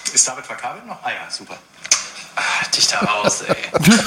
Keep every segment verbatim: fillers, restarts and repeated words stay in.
Ist David verkabelt noch? Ah ja, super. Ah, dich da raus, ey.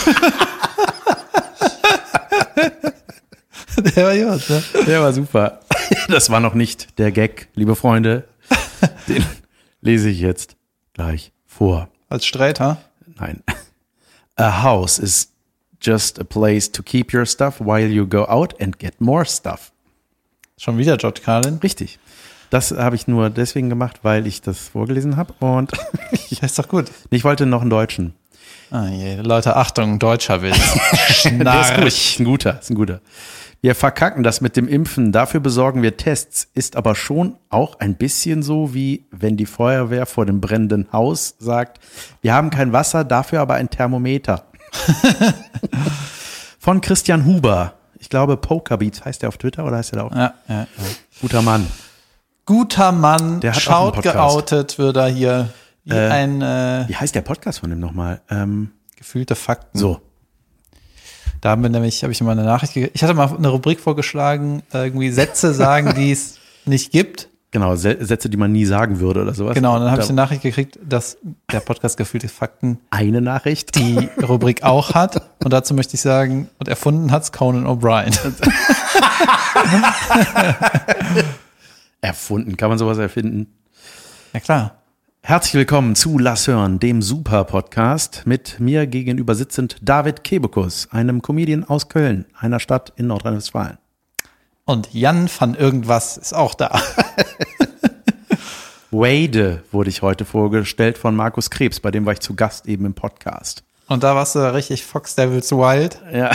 Der war gut, ne? Der war super. Das war noch nicht der Gag, liebe Freunde. Den lese ich jetzt gleich vor. Als Sträter? Nein. A house is just a place to keep your stuff while you go out and get more stuff. Schon wieder George Carlin? Richtig. Das habe ich nur deswegen gemacht, weil ich das vorgelesen habe und Das ist doch gut. ich wollte noch einen Deutschen. Ah je, Leute, Achtung, deutscher Witz. Der ist gut. Ist ein guter, ist ein guter. Wir verkacken das mit dem Impfen, dafür besorgen wir Tests, ist aber schon auch ein bisschen so, wie wenn die Feuerwehr vor dem brennenden Haus sagt, wir haben kein Wasser, dafür aber ein Thermometer. Von Christian Huber. Ich glaube, Pokerbeats heißt der auf Twitter oder heißt der da auch? Ja, ja, ja. Guter Mann. Guter Mann, Der hat auch schaut einen Podcast. geoutet, wird er hier wie Äh, ein äh, Wie heißt der Podcast von dem nochmal? Ähm, gefühlte Fakten. so. Da haben wir nämlich, habe ich mal eine Nachricht gekriegt. Ich hatte mal eine Rubrik vorgeschlagen, irgendwie Sätze sagen, die es nicht gibt. Genau, Se- Sätze, die man nie sagen würde oder sowas. Genau, und dann habe Da- ich eine Nachricht gekriegt, dass der Podcast Gefühlte Fakten Eine Nachricht. die Rubrik auch hat. Und dazu möchte ich sagen, und erfunden hat's Conan O'Brien. Erfunden. Kann man sowas erfinden? Ja klar. Herzlich willkommen zu Lass hören, dem Super-Podcast. Mit mir gegenüber sitzend David Kebekus, einem Comedian aus Köln, einer Stadt in Nordrhein-Westfalen. Und Jan van irgendwas ist auch da. Wade wurde ich heute vorgestellt von Markus Krebs, bei dem war ich zu Gast eben im Podcast. Und da warst du richtig Fox Devils Wild. Ja.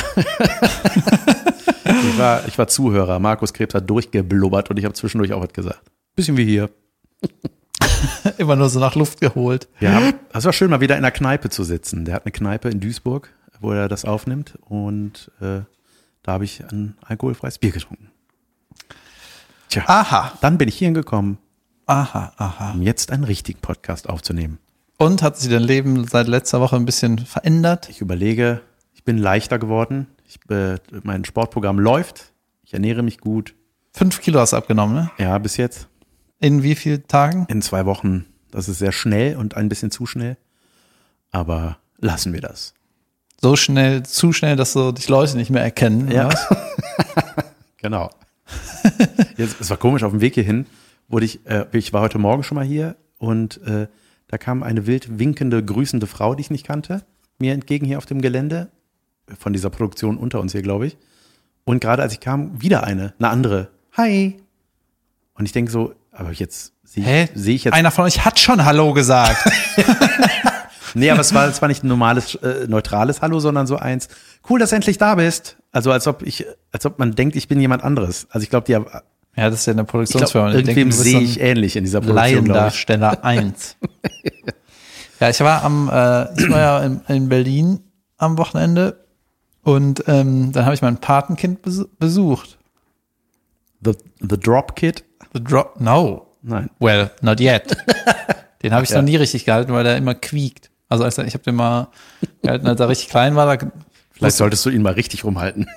ich, war, ich war Zuhörer. Markus Krebs hat durchgeblubbert und ich habe zwischendurch auch was gesagt. Bisschen wie hier. Immer nur so nach Luft geholt. Ja, es war schön, mal wieder in einer Kneipe zu sitzen. Der hat eine Kneipe in Duisburg, wo er das aufnimmt. Und äh, da habe ich ein alkoholfreies Bier getrunken. Tja, Aha. dann bin ich hierhin gekommen, Aha, aha. um jetzt einen richtigen Podcast aufzunehmen. Und hat sich dein Leben seit letzter Woche ein bisschen verändert? Ich überlege, ich bin leichter geworden. Ich, äh, mein Sportprogramm läuft. Ich ernähre mich gut. Fünf Kilo hast du abgenommen, ne? Ja, bis jetzt. In wie vielen Tagen? In zwei Wochen. Das ist sehr schnell und ein bisschen zu schnell. Aber lassen wir das. So schnell, zu schnell, dass so dich Leute nicht mehr erkennen. Ja. Oder was? Genau. Jetzt, es war komisch, auf dem Weg hierhin wurde ich, äh, ich war heute Morgen schon mal hier und äh, da kam eine wild winkende, grüßende Frau, die ich nicht kannte, mir entgegen hier auf dem Gelände, von dieser Produktion unter uns hier, glaube ich. Und gerade als ich kam, wieder eine, eine andere. Hi. Und ich denke so, aber jetzt sehe Hä? ich, seh ich jetzt. Einer von euch hat schon Hallo gesagt. Nee, aber es war, es war nicht ein normales, äh, neutrales Hallo, sondern so eins, cool, dass du endlich da bist. Also als ob ich, als ob man denkt, ich bin jemand anderes. Also ich glaube, die haben, Ja, das ist ja eine ich glaub, Produktionsfirma. Die irgendwem denken, du bist sehe so ein ich ähnlich in dieser Produktion, glaube ich. Laiendarsteller eins. Ja, ich war am, äh, ich war ja in, in Berlin am Wochenende und ähm, dann habe ich mein Patenkind besu- besucht. The, the Drop Kid? The Drop, no. Nein. Well, not yet. Den habe ich ja. noch nie richtig gehalten, weil der immer quiekt. Also als er, ich habe den mal gehalten, als er richtig klein war. Da, Vielleicht solltest du ihn mal richtig rumhalten.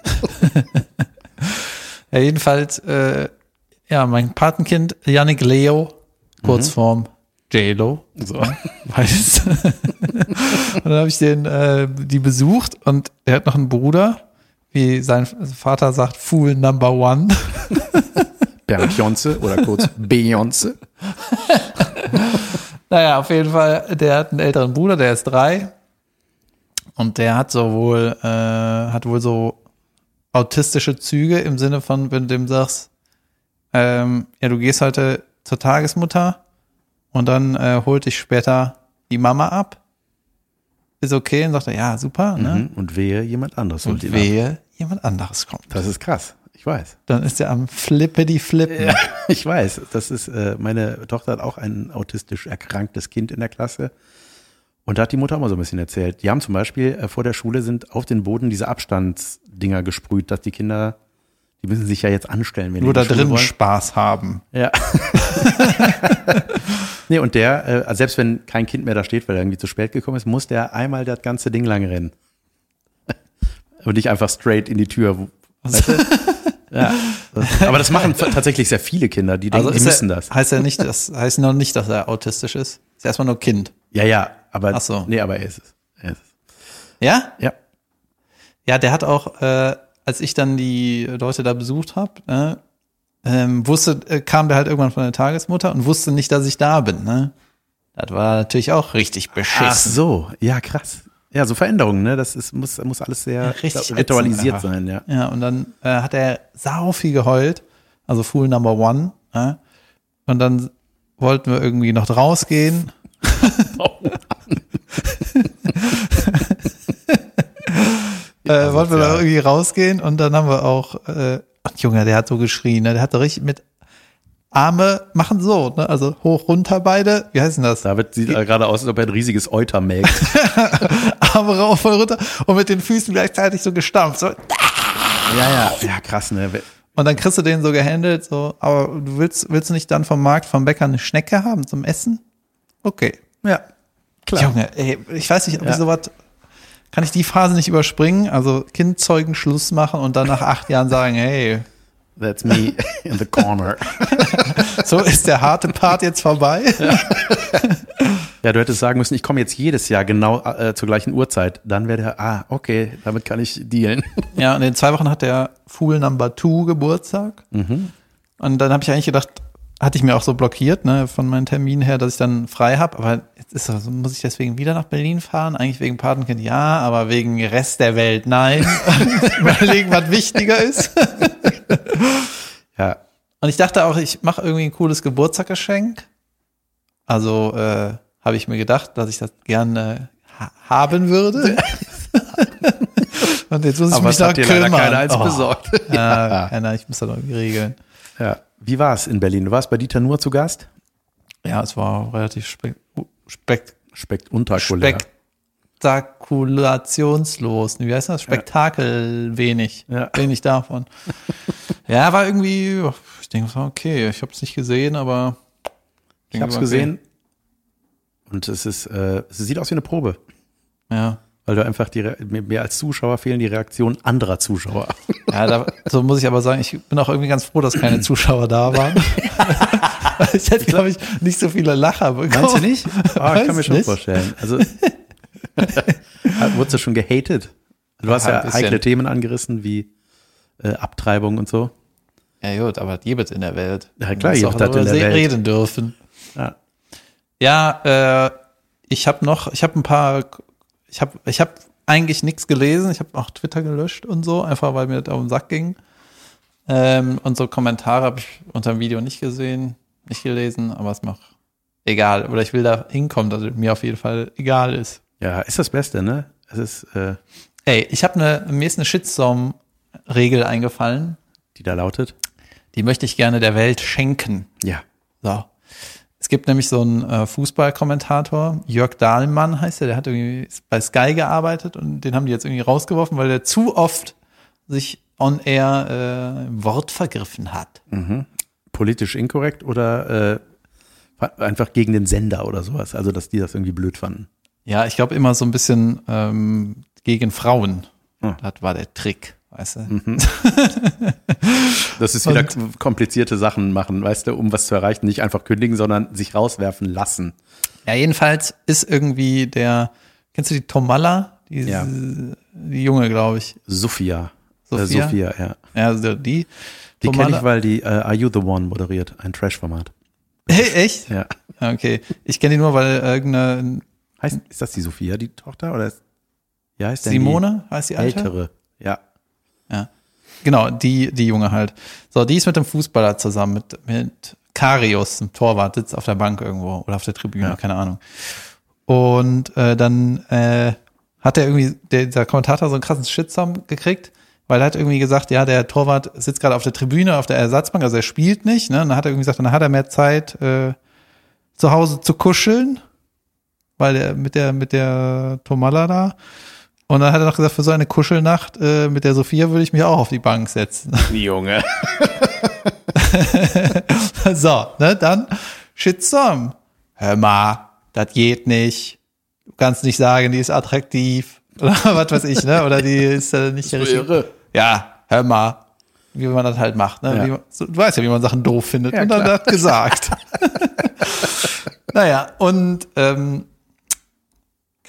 ja, jedenfalls, äh, ja, mein Patenkind Yannick Leo, Kurzform J-Lo, So. weiß. Und dann habe ich den äh, die besucht und er hat noch einen Bruder, wie sein Vater sagt, Fool Number One. Beyoncé oder kurz Beyoncé. Naja, auf jeden Fall, der hat einen älteren Bruder, der ist drei. Und der hat so wohl, äh, hat wohl so autistische Züge im Sinne von, wenn du dem sagst, ähm, ja, du gehst heute zur Tagesmutter und dann äh, holt dich später die Mama ab. Ist okay? Und sagt er, ja, super, ne? Mhm. Und wehe, jemand anderes holt Und ihn wehe, jemand anderes kommt. ab. Das ist krass. Ich weiß. Dann ist er am Flippity-Flippen. Ja, ich weiß. Das ist, äh, meine Tochter hat auch ein autistisch erkranktes Kind in der Klasse. Und da hat die Mutter auch mal so ein bisschen erzählt. Die haben zum Beispiel äh, vor der Schule sind auf den Boden diese Abstandsdinger gesprüht, dass die Kinder, die müssen sich ja jetzt anstellen, wenn Nur die da in die Schule drin wollen. Spaß haben. Ja. Nee, und der, äh, also selbst wenn kein Kind mehr da steht, weil er irgendwie zu spät gekommen ist, muss der einmal das ganze Ding lang rennen. Und nicht einfach straight in die Tür. Wo- Weißt du? Ja. Das, aber das machen f- tatsächlich sehr viele Kinder, die denken, die ist müssen er, das. Heißt ja nicht, das heißt noch nicht, dass er autistisch ist. Ist erstmal nur Kind. Ja, ja, aber, Ach so. nee, aber er ist es. Er ist es. Ja? Ja. Ja, der hat auch, äh, als ich dann die Leute da besucht habe, äh, ähm, wusste, äh, kam der halt irgendwann von der Tagesmutter und wusste nicht, dass ich da bin. Ne? Das war natürlich auch richtig beschissen. Ach so, ja, krass. Ja, so Veränderungen, ne? Das ist, muss, muss alles sehr Ja, richtig ritualisiert ätzend, sein, ja. Ja, und dann äh, hat er sau viel geheult, also Fool Number One. Äh? Und dann wollten wir irgendwie noch rausgehen. äh, wollten wir da irgendwie rausgehen und dann haben wir auch, äh, Junge, der hat so geschrien, ne? Der hat so richtig mit Arme machen so, ne? Also hoch, runter beide. Wie heißt denn das? David sieht gerade aus, als ob er ein riesiges Euter melkt. Arme rauf und runter und mit den Füßen gleichzeitig so gestampft. So. Ja, ja, ja, krass, ne? Und dann kriegst du den so gehandelt, so, aber du willst, willst du nicht dann vom Markt, vom Bäcker eine Schnecke haben zum Essen? Okay. Ja, klar. Junge, ey, ich weiß nicht, ob Ja. ich sowas, kann ich die Phase nicht überspringen? Also Kind zeugen, Schluss machen und dann nach acht Jahren sagen, hey, That's me in the corner. so ist der harte Part jetzt vorbei. Ja, du hättest sagen müssen, ich komme jetzt jedes Jahr genau äh, zur gleichen Uhrzeit. Dann wäre der, ah, okay, damit kann ich dealen. Ja, und in zwei Wochen hat der Fool Number Two Geburtstag. Mhm. Und dann habe ich eigentlich gedacht, hatte ich mir auch so blockiert, ne, von meinen Terminen her, dass ich dann frei habe. Aber jetzt ist das, muss ich deswegen wieder nach Berlin fahren? Eigentlich wegen Patenkind ja, aber wegen Rest der Welt nein. Überlegen, was wichtiger ist. Ja, Und ich dachte auch, ich mache irgendwie ein cooles Geburtstagsgeschenk. Also äh, habe ich mir gedacht, dass ich das gerne ha- haben würde. Und jetzt muss ich aber mich es noch hat dir leider kümmern. keiner eins Oh. besorgt. Ja, keiner, ich muss das irgendwie regeln. Ja. Wie war es in Berlin? Du warst bei Dieter Nuhr zu Gast? Ja, es war relativ spek spek Spektakulär. spektakulationslos. Wie heißt das? Spektakel wenig. Ja. Wenig davon. Ja, war irgendwie, ich denke, es war okay. Ich habe es nicht gesehen, aber Ich habe es okay. gesehen und es ist, äh, es sieht aus wie eine Probe, Ja. weil du einfach die Re- mir, mir als Zuschauer fehlen die Reaktionen anderer Zuschauer. Ja, da, so muss ich aber sagen, ich bin auch irgendwie ganz froh, dass keine Zuschauer da waren. Ich hätte, glaube ich, nicht so viele Lacher bekommen. Meinst du nicht? Ah, ich kann mir Weiß schon nicht. vorstellen. Also wurdest du schon gehatet? Du hast Ja, ja ein bisschen. heikle Themen angerissen wie äh, Abtreibung und so. Ja gut, aber jedes in der Welt. Ja, klar, Man muss jedes auch hat in darüber der se- Welt. reden dürfen. Ja. Ja, äh, ich habe noch, ich habe ein paar, ich habe ich habe eigentlich nichts gelesen. Ich habe auch Twitter gelöscht und so, einfach weil mir das auf den Sack ging. Ähm, und so Kommentare habe ich unter dem Video nicht gesehen, nicht gelesen, aber es macht egal. Oder ich will da hinkommen, dass es mir auf jeden Fall egal ist. Ja, ist das Beste, ne? Es ist, äh, Ey, ich habe eine, mir ist eine Shitstorm-Regel eingefallen. die da lautet. Die möchte ich gerne der Welt schenken. Ja. So. Es gibt nämlich so einen äh, Fußballkommentator, Jörg Dahlmann heißt der, der hat irgendwie bei Sky gearbeitet und den haben die jetzt irgendwie rausgeworfen, weil der zu oft sich on air äh, im Wort vergriffen hat. Mhm. Politisch inkorrekt oder äh, einfach gegen den Sender oder sowas. Also, dass die das irgendwie blöd fanden. Ja, ich glaube immer so ein bisschen ähm, gegen Frauen. Hm. Das war der Trick, weißt du? Mhm. Das ist wieder komplizierte Sachen machen, weißt du, um was zu erreichen. Nicht einfach kündigen, sondern sich rauswerfen lassen. Ja, jedenfalls ist irgendwie der, kennst du die Tomalla? Die, Ja. die Junge, glaube ich. Sophia. Sophia? Äh, Sophia, ja. Ja, also die. Die Tomalla- kenne ich, weil die äh, Are You the One moderiert, ein Trash-Format. Hey, echt? Ja. Okay. Ich kenne die nur, weil irgendeine Heißt, ist das die Sophia, die Tochter? Oder ist, ja, heißt denn Simone, heißt die die alte? ältere? Ja. Ja. Genau, die, die Junge halt. So, die ist mit dem Fußballer zusammen, mit, mit Karius, dem Torwart, sitzt auf der Bank irgendwo oder auf der Tribüne, Ja. keine Ahnung. Und äh, dann äh, hat er irgendwie, der, der Kommentator so einen krassen Shitstorm gekriegt, weil er hat irgendwie gesagt, ja, der Torwart sitzt gerade auf der Tribüne, auf der Ersatzbank, also er spielt nicht, ne? Und dann hat er irgendwie gesagt, dann hat er mehr Zeit, äh, zu Hause zu kuscheln, weil er mit der, mit der Tomalla da. Und dann hat er noch gesagt, für so eine Kuschelnacht äh, mit der Sophia würde ich mich auch auf die Bank setzen. Junge. So, ne, dann Shitstorm. Hör mal, das geht nicht. Du kannst nicht sagen, die ist attraktiv. Oder was weiß ich, ne? Oder die ist äh, nicht der richtige. irre. Ja, hör mal. Wie man das halt macht, ne? Ja. Wie man, so, du weißt ja, wie man Sachen doof findet. Ja, und dann klar. hat er gesagt. Naja, und ähm,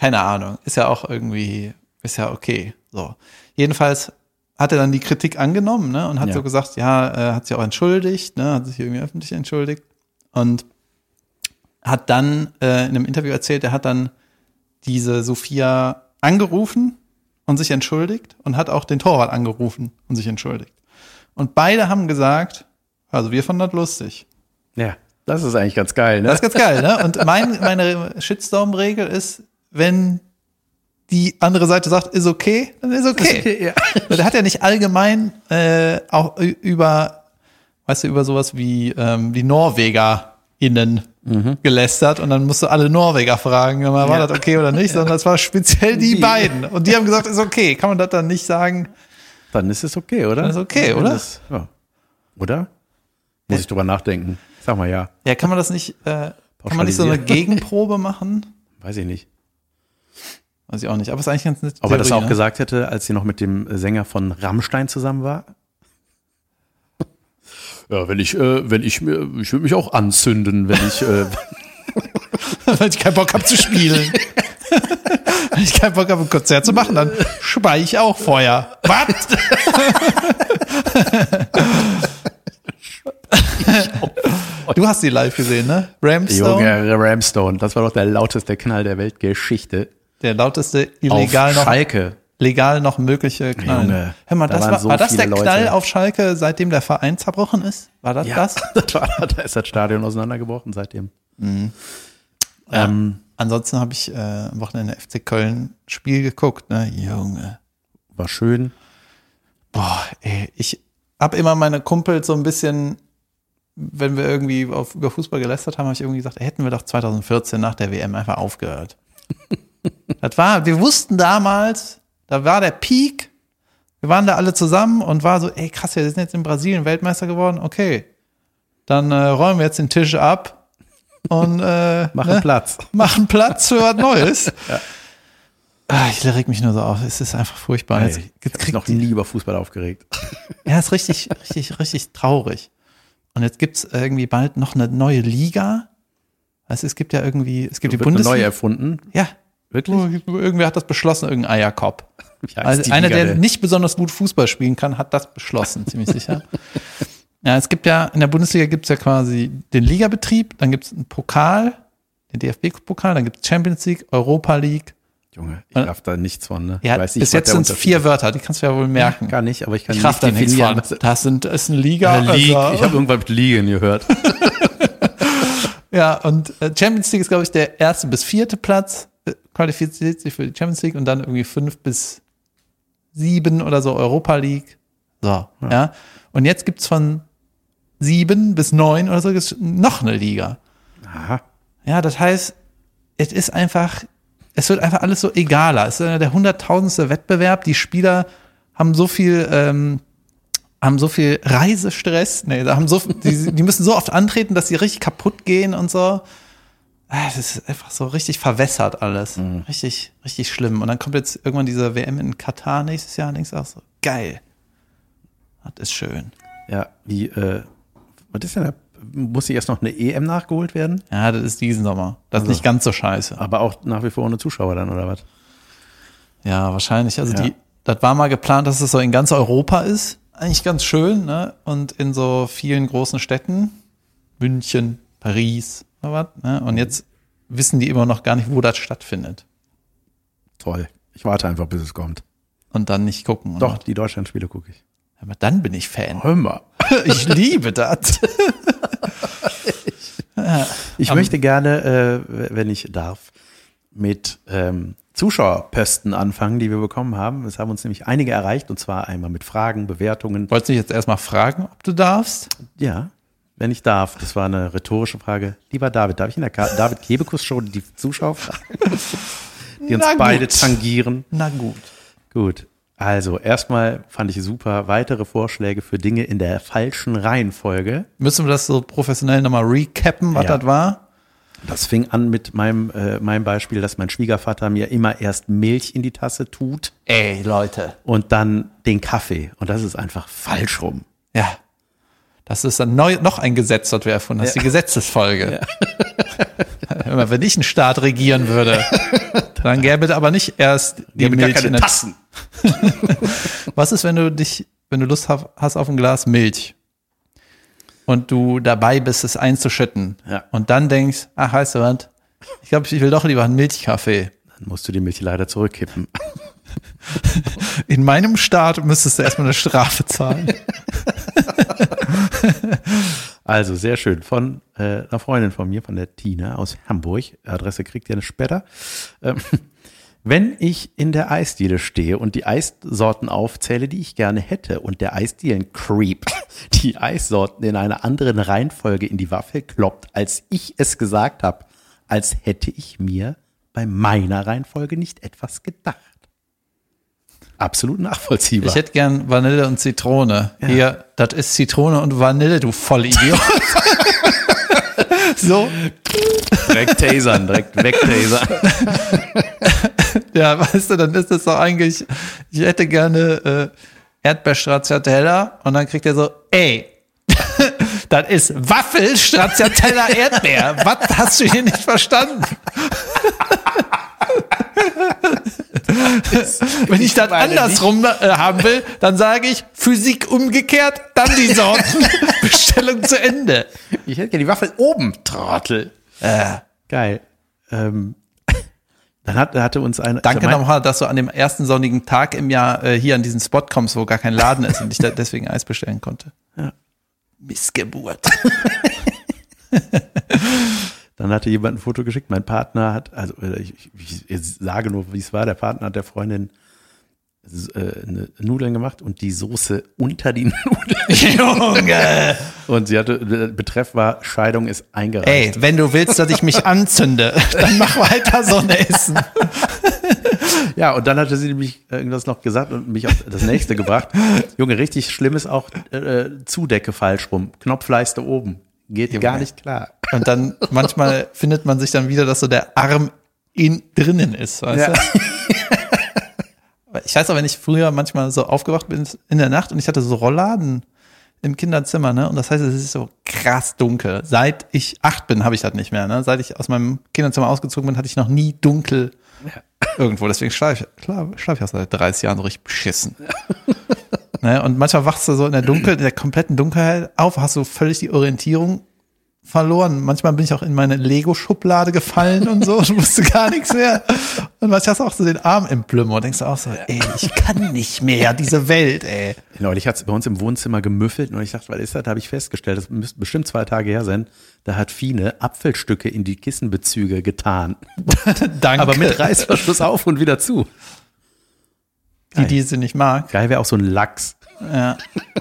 keine Ahnung, ist ja auch irgendwie, ist ja okay. So. Jedenfalls hat er dann die Kritik angenommen, ne, und hat Ja. so gesagt, ja, er hat sich auch entschuldigt, ne, hat sich irgendwie öffentlich entschuldigt und hat dann äh, in einem Interview erzählt, er hat dann diese Sophia angerufen und sich entschuldigt und hat auch den Torwart angerufen und sich entschuldigt. Und beide haben gesagt, also wir fanden das lustig. Ja, das ist eigentlich ganz geil, ne? Das ist ganz geil, ne? Und mein, meine Shitstorm-Regel ist, wenn die andere Seite sagt, ist okay, dann ist okay. Ist okay, ja. Der hat ja nicht allgemein äh, auch über, weißt du, über sowas wie ähm, die NorwegerInnen mhm. gelästert und dann musst du alle Norweger fragen, war Ja. das okay oder nicht, sondern das war speziell die, Die. beiden. Und die haben gesagt, ist okay. Kann man das dann nicht sagen? Dann ist es okay, oder? Dann ist okay, Dann oder? ist- ja. Oder? Muss ich drüber nachdenken. Sag mal ja. Ja, kann man das nicht, äh, kann man nicht so eine Pauschalisieren. Gegenprobe machen? Weiß ich nicht. Weiß ich auch nicht, aber es ist eigentlich ganz nett. Ob er das auch gesagt hätte, als sie noch mit dem Sänger von Rammstein zusammen war? Ja, wenn ich, äh, wenn ich mir, ich würde mich auch anzünden, wenn ich, äh, Weil ich keinen Bock habe zu spielen. Wenn ich keinen Bock habe, ein Konzert zu machen, dann spei ich auch Feuer. Was? Du hast die live gesehen, ne? Ramstone, Junge, Ramstone, das war doch der lauteste Knall der Weltgeschichte. der lauteste illegal Auf noch Schalke. legal noch mögliche Knall. Junge, Hör mal, da das waren war, so war das viele der Knall Leute. auf Schalke, seitdem der Verein zerbrochen ist? War das Ja, das? das war, da ist das Stadion auseinandergebrochen seitdem. Ja. Ähm, Ansonsten habe ich äh, am Wochenende F C Köln Spiel geguckt, ne? Junge. war schön. Boah, ey, ich hab immer meine Kumpels so ein bisschen, wenn wir irgendwie auf, über Fußball gelästert haben, habe ich irgendwie gesagt, ey, hätten wir doch zwanzig vierzehn nach der W M einfach aufgehört. Das war, wir wussten damals, da war der Peak, wir waren da alle zusammen und war so, ey krass, wir sind jetzt in Brasilien Weltmeister geworden, okay, dann äh, räumen wir jetzt den Tisch ab und äh, Machen ne, Platz. machen Platz für was Neues. Ah, ich reg mich nur so auf, es ist einfach furchtbar. Ey, Jetzt, ich jetzt hab mich kriegt noch die- nie über Fußball aufgeregt. Ja, ist richtig, richtig, richtig traurig. Und jetzt gibt's irgendwie bald noch eine neue Liga. Also es gibt ja irgendwie, es gibt die Wird eine neu Bundesliga. erfunden. Ja, Wirklich? irgendwer hat das beschlossen, irgendein Eierkopf. Wie heißt Also die einer, Liga der denn? nicht besonders gut Fußball spielen kann, hat das beschlossen, ziemlich sicher. Ja, es gibt ja, in der Bundesliga gibt's ja quasi den Ligabetrieb, dann gibt's einen Pokal, den D F B-Pokal, dann gibt's Champions League, Europa League. Junge, ich Und- darf da nichts von, ne? Ja, ich weiß nicht, bis was jetzt der sind es Unterschied vier ist. Wörter, die kannst du ja wohl merken. Gar nicht, aber ich kann Ich raff da nicht nichts definieren. von. Was, Das sind, ist eine Liga. ja, League. also- Ich habe irgendwann mit Ligen gehört. Ja, und äh, Champions League ist, glaube ich, der erste bis vierte Platz, äh, qualifiziert sich für die Champions League und dann irgendwie fünf bis sieben oder so Europa League. So, ja. Und jetzt gibt's von sieben bis neun oder so gibt's noch eine Liga. Aha. Ja, das heißt, es ist einfach, es wird einfach alles so egaler. Es ist der hunderttausendste Wettbewerb. Die Spieler haben so viel, ähm, haben so viel Reisestress. Nee, da haben so, die, die müssen so oft antreten, dass sie richtig kaputt gehen und so. Ah, das ist einfach so richtig verwässert alles. Mhm. Richtig, richtig schlimm. Und dann kommt jetzt irgendwann diese W M in Katar nächstes Jahr und denkst auch so, geil. Das ist schön. Ja, wie, äh, was ist denn da? Muss hier erst noch eine E M nachgeholt werden? Ja, das ist diesen Sommer. Das ist Also. nicht ganz so scheiße. Aber auch nach wie vor ohne Zuschauer dann, oder was? Ja, wahrscheinlich. Also Ja. die, das war mal geplant, dass es so in ganz Europa ist. Eigentlich ganz schön, ne? Und in so vielen großen Städten. München, Paris, oder was, ne? Und jetzt wissen die immer noch gar nicht, wo das stattfindet. Toll. Ich warte einfach, bis es kommt. Und dann nicht gucken. Doch, oder? die Deutschlandspiele gucke ich. Aber dann bin ich Fan. Hör mal. Ich liebe das. Ich Am- möchte gerne, äh, wenn ich darf, mit ähm, Zuschauerposten anfangen, die wir bekommen haben. Es haben uns nämlich einige erreicht, und zwar einmal mit Fragen, Bewertungen. Wolltest du dich jetzt erstmal fragen, ob du darfst? Ja, wenn ich darf. Das war eine rhetorische Frage. Lieber David, darf ich in der Ka- David Kebekus Show die Zuschauer fragen? Die uns Na gut. beide tangieren. Na gut. Gut. Also, erstmal fand ich super weitere Vorschläge für Dinge in der falschen Reihenfolge. Müssen wir das so professionell nochmal recappen, was Ja. das war? Das fing an mit meinem, äh, meinem Beispiel, dass mein Schwiegervater mir immer erst Milch in die Tasse tut Ey, Leute. und dann den Kaffee. Und das ist einfach falsch rum. Ja. Das ist dann neu, noch ein Gesetz, das wir erfunden haben. Das ist die Gesetzesfolge. Wenn ich einen Staat regieren würde, dann gäbe es aber nicht erst die Gäbe gar Milch keine in der Tassen. Was ist, wenn du dich, wenn du Lust hast auf ein Glas Milch und du dabei bist, es einzuschütten Ja. und dann denkst, ach, weißt du was, ich glaube, ich will doch lieber einen Milchkaffee. Dann musst du die Milch leider zurückkippen. In meinem Staat müsstest du erstmal eine Strafe zahlen. Also sehr schön. Von äh, einer Freundin von mir, von der Tina aus Hamburg. Adresse kriegt ihr später. Ähm, wenn ich in der Eisdiele stehe und die Eissorten aufzähle, die ich gerne hätte und der Eisdielen-Creep die Eissorten in einer anderen Reihenfolge in die Waffel kloppt, als ich es gesagt habe, als hätte ich mir bei meiner Reihenfolge nicht etwas gedacht. Absolut nachvollziehbar. Ich hätte gern Vanille und Zitrone. Ja. Hier, das ist Zitrone und Vanille, du Vollidiot. So. direkt tasern, direkt wegtasern. Ja, weißt du, dann ist das doch eigentlich, ich hätte gerne äh, Erdbeer-Stracciatella und dann kriegt er so, ey, das ist Waffel, Stracciatella, Erdbeer. Was hast du hier nicht verstanden? Wenn ich das andersrum äh, haben will, dann sage ich Physik umgekehrt, dann die Sorten, Bestellung zu Ende. Ich hätte gerne die Waffel oben, Trottel. Äh, Geil. Ähm, dann hat, hatte uns eine. danke also mein- nochmal, dass du an dem ersten sonnigen Tag im Jahr äh, hier an diesen Spot kommst, wo gar kein Laden ist und ich da deswegen Eis bestellen konnte. Ja. Missgeburt. Dann hatte jemand ein Foto geschickt. Mein Partner hat, also ich, ich, ich sage nur, wie es war. Der Partner hat der Freundin äh, eine Nudeln gemacht und die Soße unter die Nudeln. Junge! Und sie hatte, Betreff war, Scheidung ist eingereicht. Ey, wenn du willst, dass ich mich anzünde, dann mach weiter so ein Essen. Ja, und dann hatte sie nämlich irgendwas noch gesagt und mich auf das nächste gebracht. Junge, richtig schlimm ist auch äh, Zudecke falsch rum. Knopfleiste oben. Geht Junge. gar nicht klar. Und dann manchmal findet man sich dann wieder, dass so der Arm in drinnen ist, weißt Ja. du? Ich weiß auch, wenn ich früher manchmal so aufgewacht bin in der Nacht und ich hatte so Rollladen im Kinderzimmer, ne? Und das heißt, es ist so krass dunkel. Seit ich acht bin, habe ich das nicht mehr, ne? Seit ich aus meinem Kinderzimmer ausgezogen bin, hatte ich noch nie dunkel irgendwo. Deswegen schlafe ich, klar, schlafe ich auch seit dreißig Jahren so richtig beschissen. Ne? Und manchmal wachst du so in der Dunkel, in der kompletten Dunkelheit auf, hast du völlig die Orientierung verloren. Manchmal bin ich auch in meine Lego-Schublade gefallen und so und wusste gar nichts mehr. Und manchmal hast du auch so den Arm im Plümmer und denkst du auch so, ey, ich kann nicht mehr, diese Welt, ey. Neulich hat es bei uns im Wohnzimmer gemüffelt und ich dachte, was ist das? Da habe ich festgestellt, das müsste bestimmt zwei Tage her sein. Da hat Fine Apfelstücke in die Kissenbezüge getan. Danke. Aber mit Reißverschluss auf und wieder zu. die, die sie nicht mag. Geil wäre auch so ein Lachs. Ja.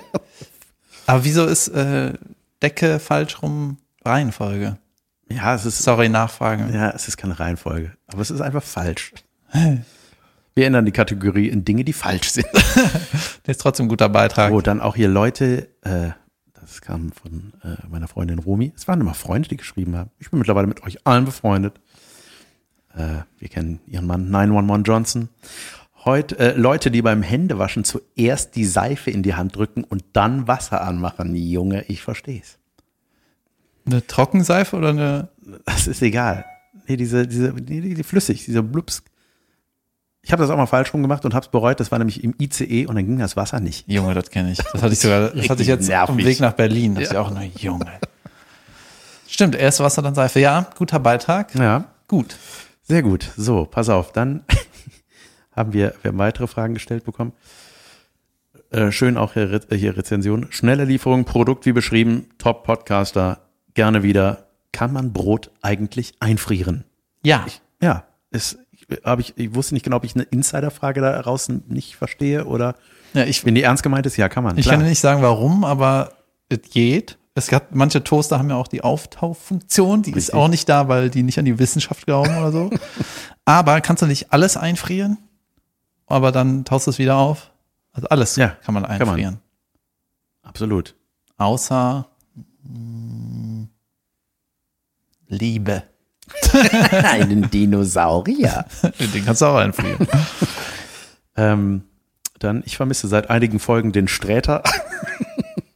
Aber wieso ist äh, Decke falsch rum Reihenfolge? Ja, es ist, Sorry, Nachfrage. ja, es ist keine Reihenfolge. Aber es ist einfach falsch. Wir ändern die Kategorie in Dinge, die falsch sind. Der ist trotzdem ein guter Beitrag. Wo dann auch hier Leute, äh, das kam von äh, meiner Freundin Romy, es waren immer Freunde, die geschrieben haben. Ich bin mittlerweile mit euch allen befreundet. Äh, wir kennen ihren Mann neun eins eins Johnson. Heute äh, Leute, die beim Händewaschen zuerst die Seife in die Hand drücken und dann Wasser anmachen. Junge, ich versteh's. Eine Trockenseife oder eine? Das ist egal. Nee, diese, diese, die, die, die flüssig, diese Blups. Ich habe das auch mal falsch rum gemacht und hab's bereut. Das war nämlich im I C E und dann ging das Wasser nicht. Junge, das kenne ich. Das hatte ich sogar, das hatte ich jetzt Nervig. auf dem Weg nach Berlin. Das ist ja auch nur Junge. Stimmt, erst Wasser, dann Seife. Ja, guter Beitrag. Ja, Gut. sehr gut. So, pass auf. Dann haben wir, wir haben weitere Fragen gestellt bekommen. Äh, schön auch hier, Re- hier Rezension. Schnelle Lieferung, Produkt wie beschrieben, Top-Podcaster, gerne wieder. Kann man Brot eigentlich einfrieren? Ja. Ja, ist, hab ich, ich wusste nicht genau, ob ich eine Insiderfrage daraus nicht verstehe oder Ja, ich, wenn die ernst gemeint ist, ja, kann man. ich klar. kann nicht sagen, warum, aber es geht. Es gab, manche Toaster haben ja auch die Auftaufunktion, die ist Richtig. auch nicht da, weil die nicht an die Wissenschaft glauben oder so. Aber kannst du nicht alles einfrieren? Aber dann taust du es wieder auf? Also alles Ja, kann man kann man. einfrieren. Absolut. Außer mh, Liebe. Einen Dinosaurier. Den kannst du auch einfrieren. ähm, dann, ich vermisse seit einigen Folgen den Sträter.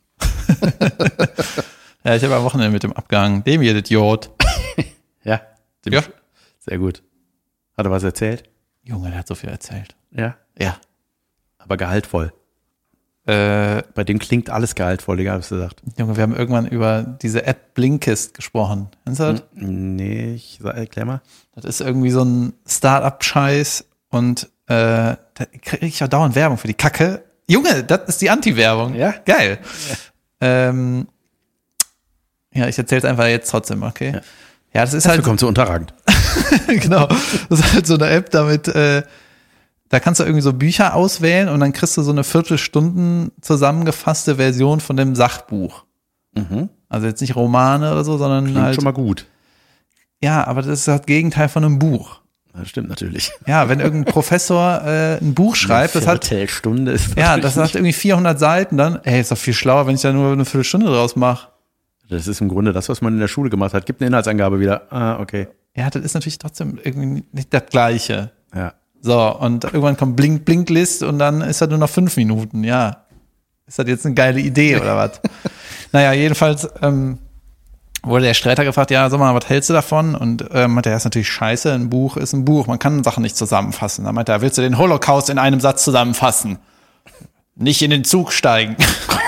Ja, ich habe am Wochenende mit dem Abgang, dem hier Idiot. Ja, Dem Ja. Sch- Sehr gut. Hat er was erzählt? Junge, der hat so viel erzählt. Ja. Ja. Aber gehaltvoll. Äh, Bei dem klingt alles gehaltvoll, egal was er sagt. Junge, wir haben irgendwann über diese App Blinkist gesprochen. Kennst du das? Nee, ich sag, erklär mal. Das ist irgendwie so ein Start-up-Scheiß und äh, da kriege ich auch dauernd Werbung für die Kacke. Junge, das ist die Anti-Werbung. Ja? Geil. Ja, ähm, ja ich erzähle es einfach jetzt trotzdem, okay? Ja, ja das ist halt, Willkommen zu Unterragend. genau, das ist halt so eine App, damit, äh, da kannst du irgendwie so Bücher auswählen und dann kriegst du so eine Viertelstunden zusammengefasste Version von dem Sachbuch. Mhm. Also jetzt nicht Romane oder so, sondern Klingt halt, schon mal gut. ja, aber das ist das Gegenteil von einem Buch. Das stimmt natürlich. Ja, wenn irgendein Professor äh, ein Buch schreibt, das hat, Viertelstunde ist ja, natürlich das hat irgendwie vierhundert Seiten, dann, ey, ist doch viel schlauer, wenn ich da nur eine Viertelstunde draus mache. Das ist im Grunde das, was man in der Schule gemacht hat. Gibt eine Inhaltsangabe wieder. Ah, okay. Ja, das ist natürlich trotzdem irgendwie nicht das Gleiche. Ja. So, und irgendwann kommt Blink, Blink List und dann ist das nur noch fünf Minuten, ja. Ist das jetzt eine geile Idee oder was? Naja, jedenfalls ähm, wurde der Sträter gefragt, ja, sag mal, was hältst du davon? Und ähm, meinte er, ist natürlich scheiße, ein Buch ist ein Buch, man kann Sachen nicht zusammenfassen. Dann meinte er, willst du den Holocaust in einem Satz zusammenfassen? Nicht in den Zug steigen.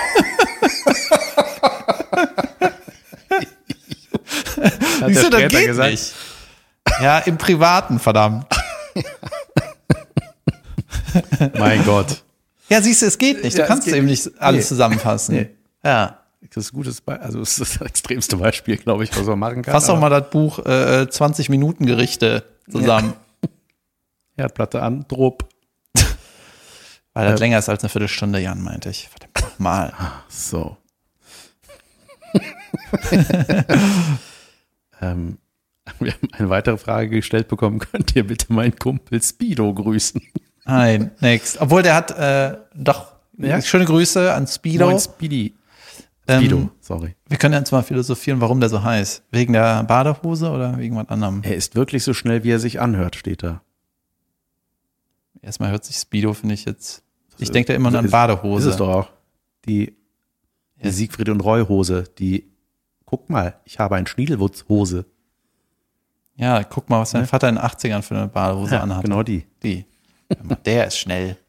Hat Siehst du, der das Sträter geht gesagt? nicht. Ja, im Privaten, verdammt. Mein Gott. Ja, siehst du, es geht nicht. Du Ja, es kannst geht eben nicht. nicht alles Nee. zusammenfassen. Nee. Ja. Das ist ein gutes Be- also das ist das extremste Beispiel, glaube ich, was man machen kann. Fass doch aber- mal das Buch äh, zwanzig Minuten Gerichte zusammen. Herdplatte an, Drupp. Weil das Äh. länger ist als eine Viertelstunde, Jan, meinte ich. Verdammt nochmal. So. ähm, wir haben eine weitere Frage gestellt bekommen. Könnt ihr bitte meinen Kumpel Speedo grüßen? Nein, next. Obwohl der hat äh, doch Ja? schöne Grüße an Speedo. Moin Speedy. Speedo, Ähm, sorry. Wir können jetzt mal philosophieren, warum der so heißt. Wegen der Badehose oder wegen was anderem? Er ist wirklich so schnell, wie er sich anhört, steht da. Erstmal hört sich Speedo, finde ich jetzt. Ich ist- denke da immer nur an ist- Badehose. Ist es doch auch. Die, die Ja. Siegfried und Roy Hose, die, guck mal, ich habe ein Schniedelwurz-Hose. Ja, guck mal, was dein Ja. Vater in den achtzigern für eine Badehose Ja, anhat. genau die. Die. Hör mal, der ist schnell.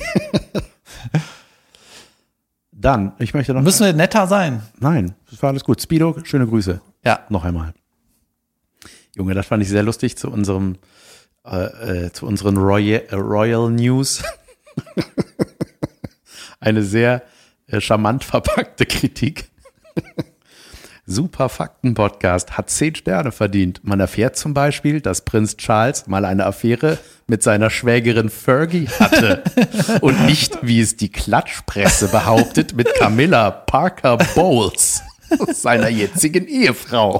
Dann, ich möchte noch. Müssen wir netter sein? Nein, das war alles gut. Speedo, schöne Grüße. Ja. Noch einmal. Junge, das fand ich sehr lustig zu unserem, äh, äh, zu unseren Royal, äh, Royal News. Eine sehr äh, charmant verpackte Kritik. Super Fakten-Podcast, hat zehn Sterne verdient. Man erfährt zum Beispiel, dass Prinz Charles mal eine Affäre mit seiner Schwägerin Fergie hatte. Und nicht, wie es die Klatschpresse behauptet, mit Camilla Parker Bowles, seiner jetzigen Ehefrau.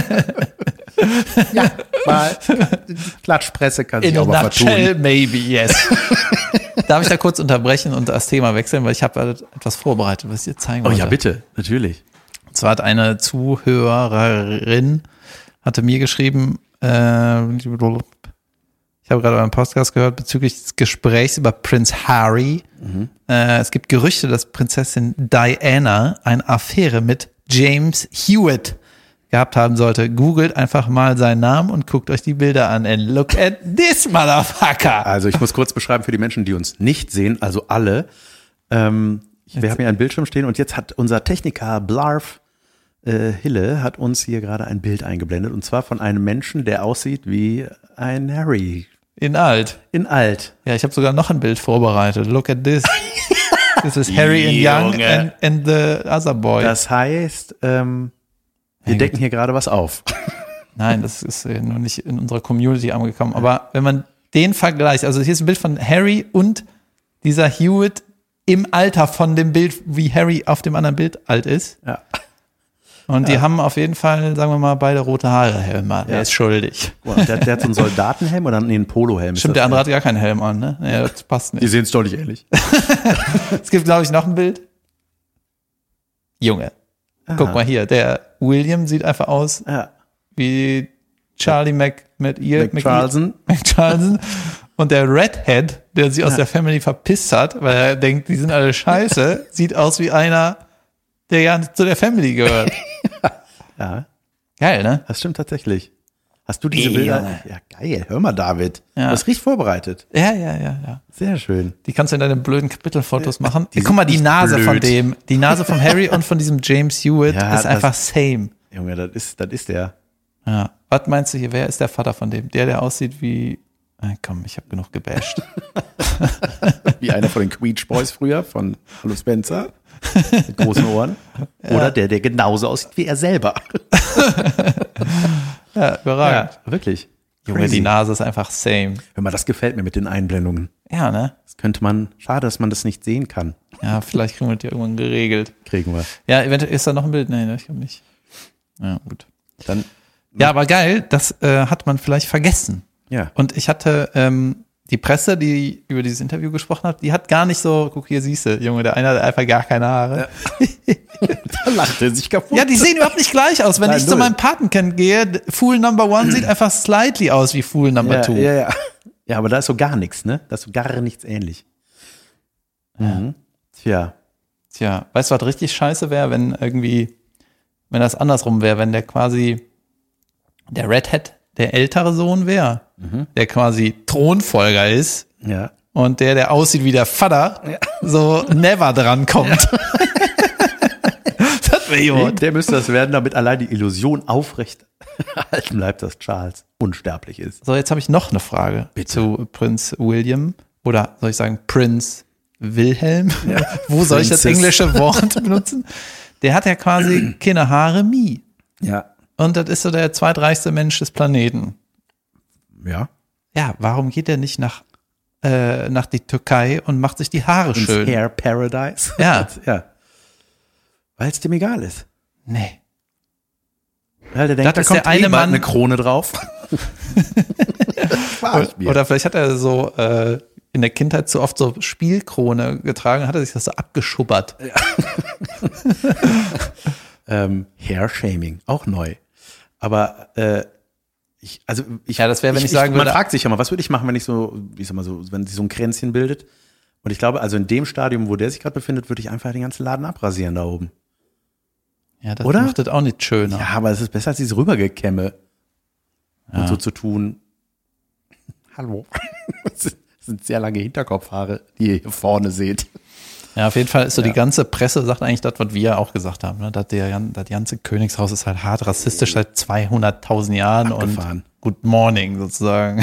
Ja, mal, die Klatschpresse kann sich In a auch mal nutshell, vertun. maybe, yes. Darf ich da kurz unterbrechen und das Thema wechseln, weil ich habe etwas vorbereitet, was ich dir zeigen Oh wollte. ja, bitte, natürlich. Und zwar hat eine Zuhörerin, hatte mir geschrieben, äh, ich habe gerade einen Podcast gehört bezüglich des Gesprächs über Prinz Harry. Mhm. Äh, es gibt Gerüchte, dass Prinzessin Diana eine Affäre mit James Hewitt gehabt haben sollte. Googelt einfach mal seinen Namen und guckt euch die Bilder an. And look at this motherfucker. Also ich muss kurz beschreiben für die Menschen, die uns nicht sehen, also alle. Ähm, ich, wir haben hier einen Bildschirm stehen und jetzt hat unser Techniker Blarf äh, Hille hat uns hier gerade ein Bild eingeblendet und zwar von einem Menschen, der aussieht wie ein Harry In alt. in alt. Ja, ich habe sogar noch ein Bild vorbereitet. Look at this. This is Harry in young Junge. and, and the other boy. Das heißt, ähm, wir Mein decken hier gerade was auf. Nein, das ist äh, noch nicht in unserer Community angekommen. Aber wenn man den vergleicht, also hier ist ein Bild von Harry und dieser Hewitt im Alter von dem Bild, wie Harry auf dem anderen Bild alt ist. Ja. Und die haben auf jeden Fall, sagen wir mal, beide rote Haare. Helmer, der ist schuldig. Und der, der hat so einen Soldatenhelm oder nee, einen Polohelm. ist Stimmt, das der andere denn? hat gar keinen Helm an, ne? Ja, das passt Die nicht. sehen es doch nicht ähnlich. Es gibt, glaube ich, noch ein Bild. Junge. Guck mal hier, der William sieht einfach aus Ja. wie Charlie Mac, Mac, Mac, McCharlson. McCharlson. Und der Redhead, der sich aus der Family verpisst hat, weil er denkt, die sind alle scheiße, sieht aus wie einer, der ja zu der Family gehört. Ja, Geil, ne? das stimmt tatsächlich. Hast du diese Ey, Bilder? Junge. Ja, geil. Hör mal, David. Ja. Du hast richtig vorbereitet. Ja, ja, ja, ja. Sehr schön. Die kannst du in deine blöden Kapitelfotos machen. Die Guck mal, sind die nicht Nase blöd. von dem, die Nase von Harry und von diesem James Hewitt Ja, ist das- einfach same. Junge, das ist, das ist der. Ja. Was meinst du hier, wer ist der Vater von dem? Der, der aussieht wie, äh, komm, ich habe genug gebasht. Wie einer von den Queech Boys früher, von Hallo Spencer. Mit großen Ohren. Oder der, der genauso aussieht wie er selber. Ja, überragend. Ja, wirklich. Junge, Crazy. die Nase ist einfach same. Hör mal, das gefällt mir mit den Einblendungen. Ja, ne? Das könnte man, schade, dass man das nicht sehen kann. Ja, vielleicht kriegen wir das ja irgendwann geregelt. Kriegen wir. Ja, eventuell ist da noch ein Bild. Nee, ich glaube nicht. Ja, gut. Dann, Ja, aber geil, das äh, hat man vielleicht vergessen. ja. Und ich hatte ähm, die Presse, die über dieses Interview gesprochen hat, die hat gar nicht so, guck hier, siehst du, Junge, der eine hat einfach gar keine Haare. Da lacht er sich kaputt. Ja, die sehen überhaupt nicht gleich aus. Wenn Nein, ich zu null. meinem Patenkind gehe, Fool Number One sieht einfach slightly aus wie Fool Number ja, Two. ja, ja. Ja, aber da ist so gar nichts, ne? Da ist so gar nichts ähnlich. Mhm. Tja. Tja, weißt du, was richtig scheiße wäre, wenn irgendwie, wenn das andersrum wäre, wenn der quasi der Red Hat der ältere Sohn wäre, der quasi Thronfolger ist Ja. und der, der aussieht wie der Vater, so never dran kommt. Das wäre gut. Der müsste das werden, damit allein die Illusion aufrecht erhalten bleibt, dass Charles unsterblich ist. So, jetzt habe ich noch eine Frage zu Prinz William oder soll ich sagen Prinz Wilhelm? Wo soll ich das Princess. englische Wort benutzen? Der hat ja quasi keine Haare, nie. Ja. Und das ist so der zweitreichste Mensch des Planeten. Ja. Ja, warum geht er nicht nach, äh, nach die Türkei und macht sich die Haare Ins schön? Hair Paradise. Ja. ja. Weil es dem egal ist. Nee. Ja, der denkt, Das da ist kommt der eine eh bald Mann- eine Krone drauf. Spar ich mir. Oder vielleicht hat er so äh, in der Kindheit zu oft so Spielkrone getragen, hat er sich das so abgeschubbert. ähm, Hair-Shaming, auch neu. Aber äh, ich, also ich, Ja, das wäre, wenn ich ich sagen man würde- fragt sich ja mal, was würde ich machen, wenn ich so, ich sag mal so, wenn sich so ein Kränzchen bildet. Und ich glaube, also in dem Stadium, wo der sich gerade befindet, würde ich einfach den ganzen Laden abrasieren da oben. Ja, das Oder? macht das auch nicht schöner. Ja, aber es ist besser als dieses Rübergekämme. Ja. Und so zu tun. Hallo. Das sind- das sind sehr lange Hinterkopfhaare, die ihr hier vorne seht. Ja, auf jeden Fall ist so Ja. die ganze Presse sagt eigentlich das, was wir auch gesagt haben. Ne? Das, der, das ganze Königshaus ist halt hart rassistisch seit zweihunderttausend Jahren Abgefahren. und Good Morning sozusagen.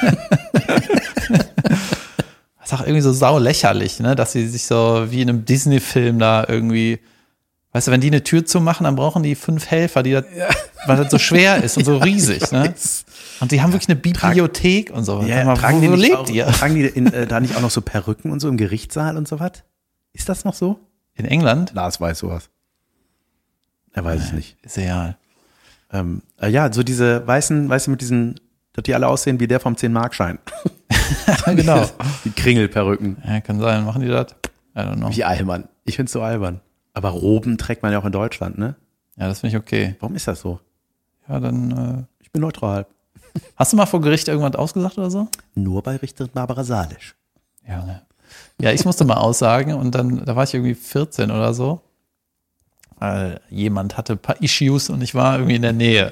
Das ist auch irgendwie so sau lächerlich, ne? Dass sie sich so wie in einem Disney-Film da irgendwie, weißt du, wenn die eine Tür zumachen, dann brauchen die fünf Helfer, die das, weil das so schwer ist und so riesig, ne? Und die haben wirklich eine Bibliothek und so. Ja, Sag mal, tragen wo die wo nicht lebt auch, ihr? Tragen die in, äh, da nicht auch noch so Perücken und so im Gerichtssaal und so was? Ist das noch so? In England? Lars weiß sowas. Er weiß es nicht. Ist egal. Ähm, äh, ja, so diese weißen, weißt du, mit diesen, dass die alle aussehen wie der vom zehn-Mark-Schein. Genau. Die Kringelperücken. Ja, kann sein. Machen die das? I don't know. Wie albern. Ich find's so albern. Aber Roben trägt man ja auch in Deutschland, ne? Ja, das finde ich okay. Warum ist das so? Ja, dann Ich bin neutral. äh, hast du mal vor Gericht irgendwas ausgesagt oder so? Nur bei Richterin Barbara Salisch. Ja, ne. Ja, ich musste mal aussagen und dann, da war ich irgendwie vierzehn oder so. Weil jemand hatte ein paar Issues und ich war irgendwie in der Nähe.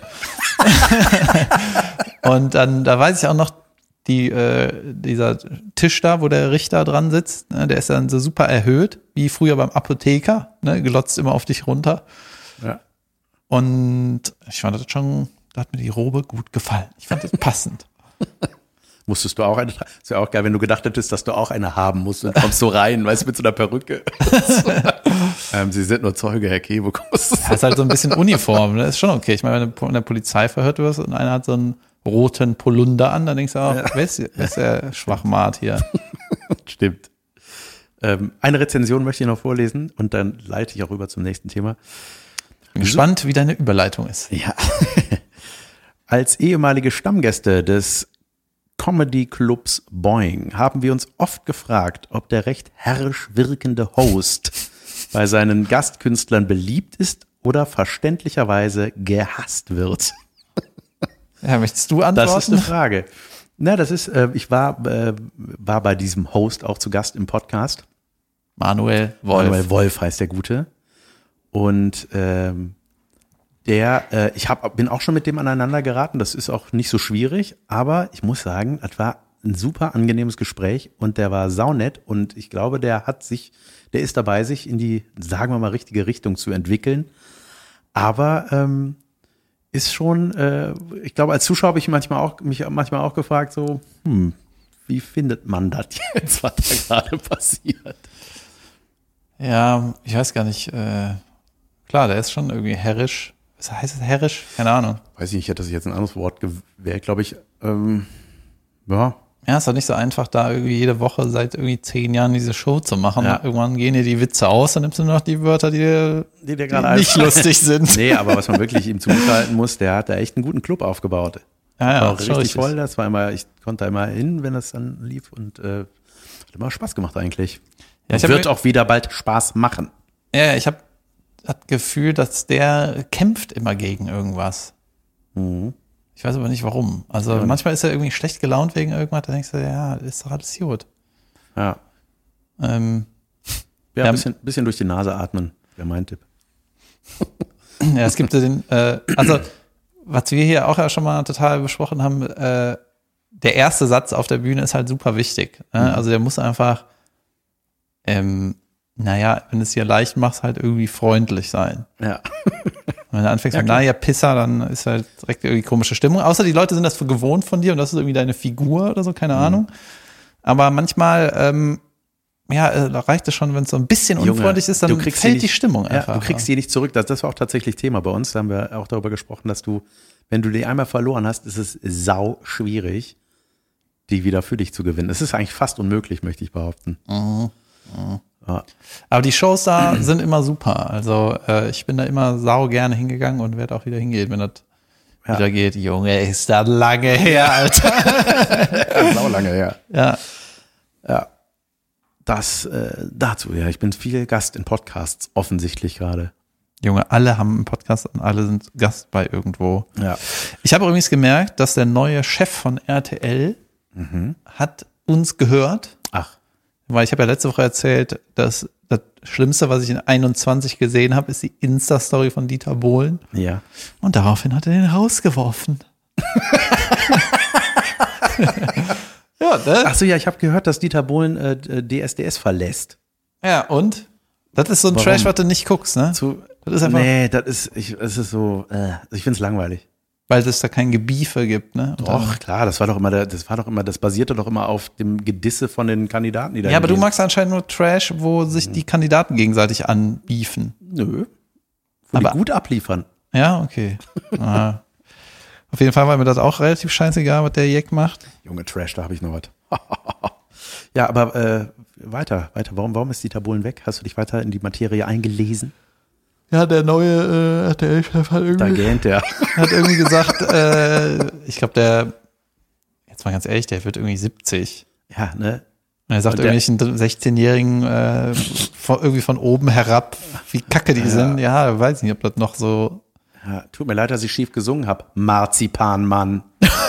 Und dann, da weiß ich auch noch, die, äh, dieser Tisch da, wo der Richter dran sitzt, ne, der ist dann so super erhöht, wie früher beim Apotheker, ne, glotzt immer auf dich runter. Ja. Und ich fand das schon, da hat mir die Robe gut gefallen. Ich fand das passend. Musstest du auch eine tragen? Ist ja auch geil, wenn du gedacht hättest, dass du auch eine haben musst und kommst so rein, weißt du, mit so einer Perücke. ähm, Sie sind nur Zeuge, Herr Kebekus. Das ist halt so ein bisschen Uniform, ne? Ist schon okay. Ich meine, wenn du in der Polizei verhört wirst und einer hat so einen roten Polunder an, dann denkst du auch, ja. wer, ist, wer ist der Schwachmat hier? Stimmt. Ähm, eine Rezension möchte ich noch vorlesen und dann leite ich auch rüber zum nächsten Thema. Bin gespannt, wie deine Überleitung ist. Ja. Als ehemalige Stammgäste des Comedy-Clubs Boing haben wir uns oft gefragt, ob der recht herrisch wirkende Host bei seinen Gastkünstlern beliebt ist oder verständlicherweise gehasst wird. Ja, möchtest du antworten? Das ist eine Frage. Na, das ist, äh, ich war, äh, war bei diesem Host auch zu Gast im Podcast. Manuel Wolf. Manuel Wolf heißt der Gute. Und ähm, Der, äh, ich hab, bin auch schon mit dem aneinander geraten, das ist auch nicht so schwierig, aber ich muss sagen, das war ein super angenehmes Gespräch und der war saunett und ich glaube, der hat sich, der ist dabei, sich in die, sagen wir mal, richtige Richtung zu entwickeln. Aber ähm, ist schon, äh, ich glaube, als Zuschauer habe ich manchmal auch, mich manchmal auch gefragt, so, hm, wie findet man das jetzt, was da gerade passiert? Ja, ich weiß gar nicht, äh, klar, der ist schon irgendwie herrisch. Was heißt es herrisch? Keine Ahnung. Weiß ich nicht, hätte das jetzt ein anderes Wort gewählt, glaube ich. Ähm, ja. Ja, ist doch nicht so einfach, da irgendwie jede Woche seit irgendwie zehn Jahren diese Show zu machen. Ja. Irgendwann gehen dir die Witze aus, dann nimmst du nur noch die Wörter, die dir, Die dir die gerade nicht lustig sind. Nee, aber was man wirklich ihm zugutehalten muss, der hat da echt einen guten Club aufgebaut. Ja, ja, war auch schon richtig, richtig. voll. Das war immer, ich konnte da immer hin, wenn das dann lief und äh, hat immer Spaß gemacht eigentlich. Ja, ich Und hab wird mir- auch wieder bald Spaß machen. Ja, ich habe das Gefühl, dass der kämpft immer gegen irgendwas. Mhm. Ich weiß aber nicht warum. Also Ja. manchmal ist er irgendwie schlecht gelaunt wegen irgendwas, da denkst du, ja, ist doch alles gut. Ja, Ähm, ja, Ja. ein bisschen, bisschen durch die Nase atmen, wäre mein Tipp. ja, es gibt so den, äh, also was wir hier auch ja schon mal total besprochen haben, äh, der erste Satz auf der Bühne ist halt super wichtig. Ne? Mhm. Also der muss einfach, ähm, naja, wenn du es hier leicht machst, halt irgendwie freundlich sein. Ja. Und wenn du anfängst Ja, mit, klar. naja, Pisser, dann ist halt direkt irgendwie komische Stimmung. Außer die Leute sind das für gewohnt von dir und das ist irgendwie deine Figur oder so, keine Mhm. Ahnung. Aber manchmal, ähm, ja, äh, da reicht es schon, wenn es so ein bisschen Junge, unfreundlich ist, du dann kriegst fällt die die nicht- Stimmung Ja, einfach. du kriegst die nicht zurück. Das, das war auch tatsächlich Thema bei uns. Da haben wir auch darüber gesprochen, dass du, wenn du die einmal verloren hast, ist es sau schwierig, die wieder für dich zu gewinnen. Es ist eigentlich fast unmöglich, möchte ich behaupten. Mhm. Ja. Aber die Shows da sind immer super. Also äh, ich bin da immer sau gerne hingegangen und werde auch wieder hingehen, wenn das Ja. wieder geht. Junge, ist das lange her, Alter. Sau lange her. Ja. Ja. Das äh, dazu, ja. Ich bin viel Gast in Podcasts, offensichtlich gerade. Junge, alle haben einen Podcast und alle sind Gast bei irgendwo. Ja. Ich habe übrigens gemerkt, dass der neue Chef von R T L hat uns gehört, Ach. weil ich habe ja letzte Woche erzählt, dass das Schlimmste, was ich in einundzwanzig gesehen habe, ist die Insta-Story von Dieter Bohlen. Ja. Und daraufhin hat er den rausgeworfen. Ja, ne? Ach so, ja, ich habe gehört, dass Dieter Bohlen äh, D S D S verlässt. Ja, und? Das ist so ein Warum? Trash, was du nicht guckst, ne? Zu, Das ist einfach, nee, das ist, ich, es ist so, äh, ich find's langweilig. weil es da kein Gebiefe gibt, ne? Und Doch, klar, das war doch immer, der, das war doch immer, das basierte doch immer auf dem Gedisse von den Kandidaten, die da dann, ja, aber du hingehen. magst anscheinend nur Trash, wo sich die Kandidaten gegenseitig anbiefen. Nö. Wo Aber- die gut abliefern. Ja, okay. Ah. Auf jeden Fall war mir das auch relativ scheißegal, was der Jack macht. Junge Trash, da habe ich noch was. Ja, aber äh, weiter, weiter. Warum, warum ist Dieter Bohlen weg? Hast du dich weiter in die Materie eingelesen? Ja, der neue äh, R T L-Chef hat Da irgendwie, gähnt der. hat irgendwie gesagt, äh, ich glaube, der, jetzt mal ganz ehrlich, der wird irgendwie siebzig. Ja, ne? Und er sagt Und der- irgendwelchen sechzehnjährigen äh, von, irgendwie von oben herab, wie kacke die sind. Ja, weiß nicht, ob das noch so. Ja, tut mir leid, dass ich schief gesungen habe. Marzipanmann.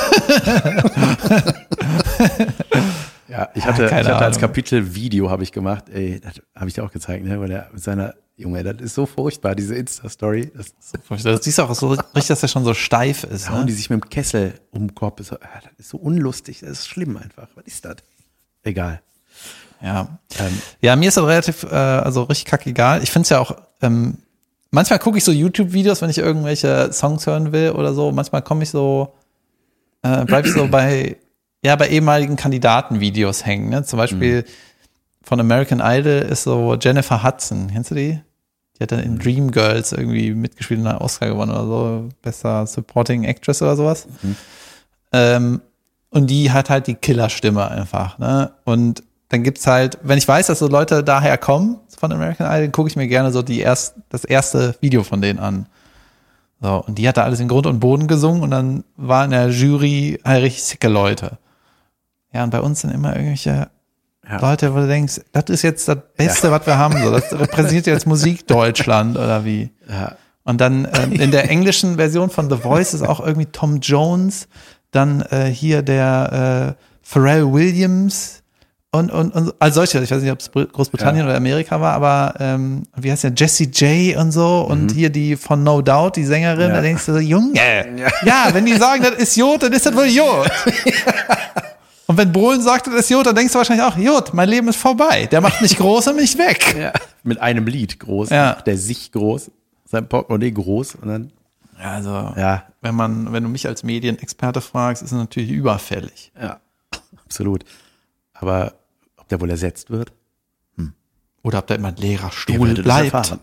Ja, ich hatte, keine ich hatte als Ahnung. Kapitel Video habe ich gemacht. Ey, das habe ich dir auch gezeigt, ne? Weil er mit seiner, Junge, das ist so furchtbar, diese Insta-Story. Das, Das siehst du auch so richtig, dass er schon so steif ist. hauen die Ne? sich mit dem Kessel um den Kopf. Das ist so- ah, das ist so unlustig, das ist schlimm einfach. Was ist das? Egal. Ja. Ähm, Ja, mir ist das relativ, äh, also richtig kackegal. Ich finde es ja auch, ähm, manchmal gucke ich so YouTube-Videos, wenn ich irgendwelche Songs hören will oder so. Manchmal komme ich so, äh, bleib ich so bei, ja, bei ehemaligen Kandidatenvideos hängen. Ne? Zum Beispiel von American Idol ist so Jennifer Hudson. Kennst du die? Die hat dann in Dreamgirls irgendwie mitgespielt und einen Oscar gewonnen oder so. Bester Supporting Actress oder sowas. Ähm, und die hat halt die Killerstimme einfach. Ne? Und dann gibt's halt, wenn ich weiß, dass so Leute daher kommen von American Idol, gucke ich mir gerne so die erst, das erste Video von denen an. So, und die hat da alles in Grund und Boden gesungen und dann war in der Jury halt richtig sicke Leute. Ja, und bei uns sind immer irgendwelche Ja. Leute, wo du denkst, das ist jetzt das Beste, was wir haben. So, das repräsentiert jetzt Musik Deutschland oder wie. ja. Und dann ähm, in der englischen Version von The Voice ist auch irgendwie Tom Jones, dann äh, hier der äh, Pharrell Williams Und, und, und als solche, ich weiß nicht, ob es Großbritannien ja. oder Amerika war, aber ähm, wie heißt der, Jessie J und so und mhm. hier die von No Doubt, die Sängerin, ja. da denkst du so, Junge, ja. ja, wenn die sagen, das ist Jod, dann ist das wohl Jod. Und wenn Bohlen sagt, das ist Jod, dann denkst du wahrscheinlich auch, Jod, mein Leben ist vorbei. Der macht mich groß und mich weg. Ja. Mit einem Lied groß, ja. der sich groß, sein Portemonnaie groß und dann. Ja, also, ja. wenn man, wenn du mich als Medienexperte fragst, ist es natürlich überfällig. Ja, absolut. Aber ob der wohl ersetzt wird? Hm. Oder ob der immer ein leerer Stuhl bleibt.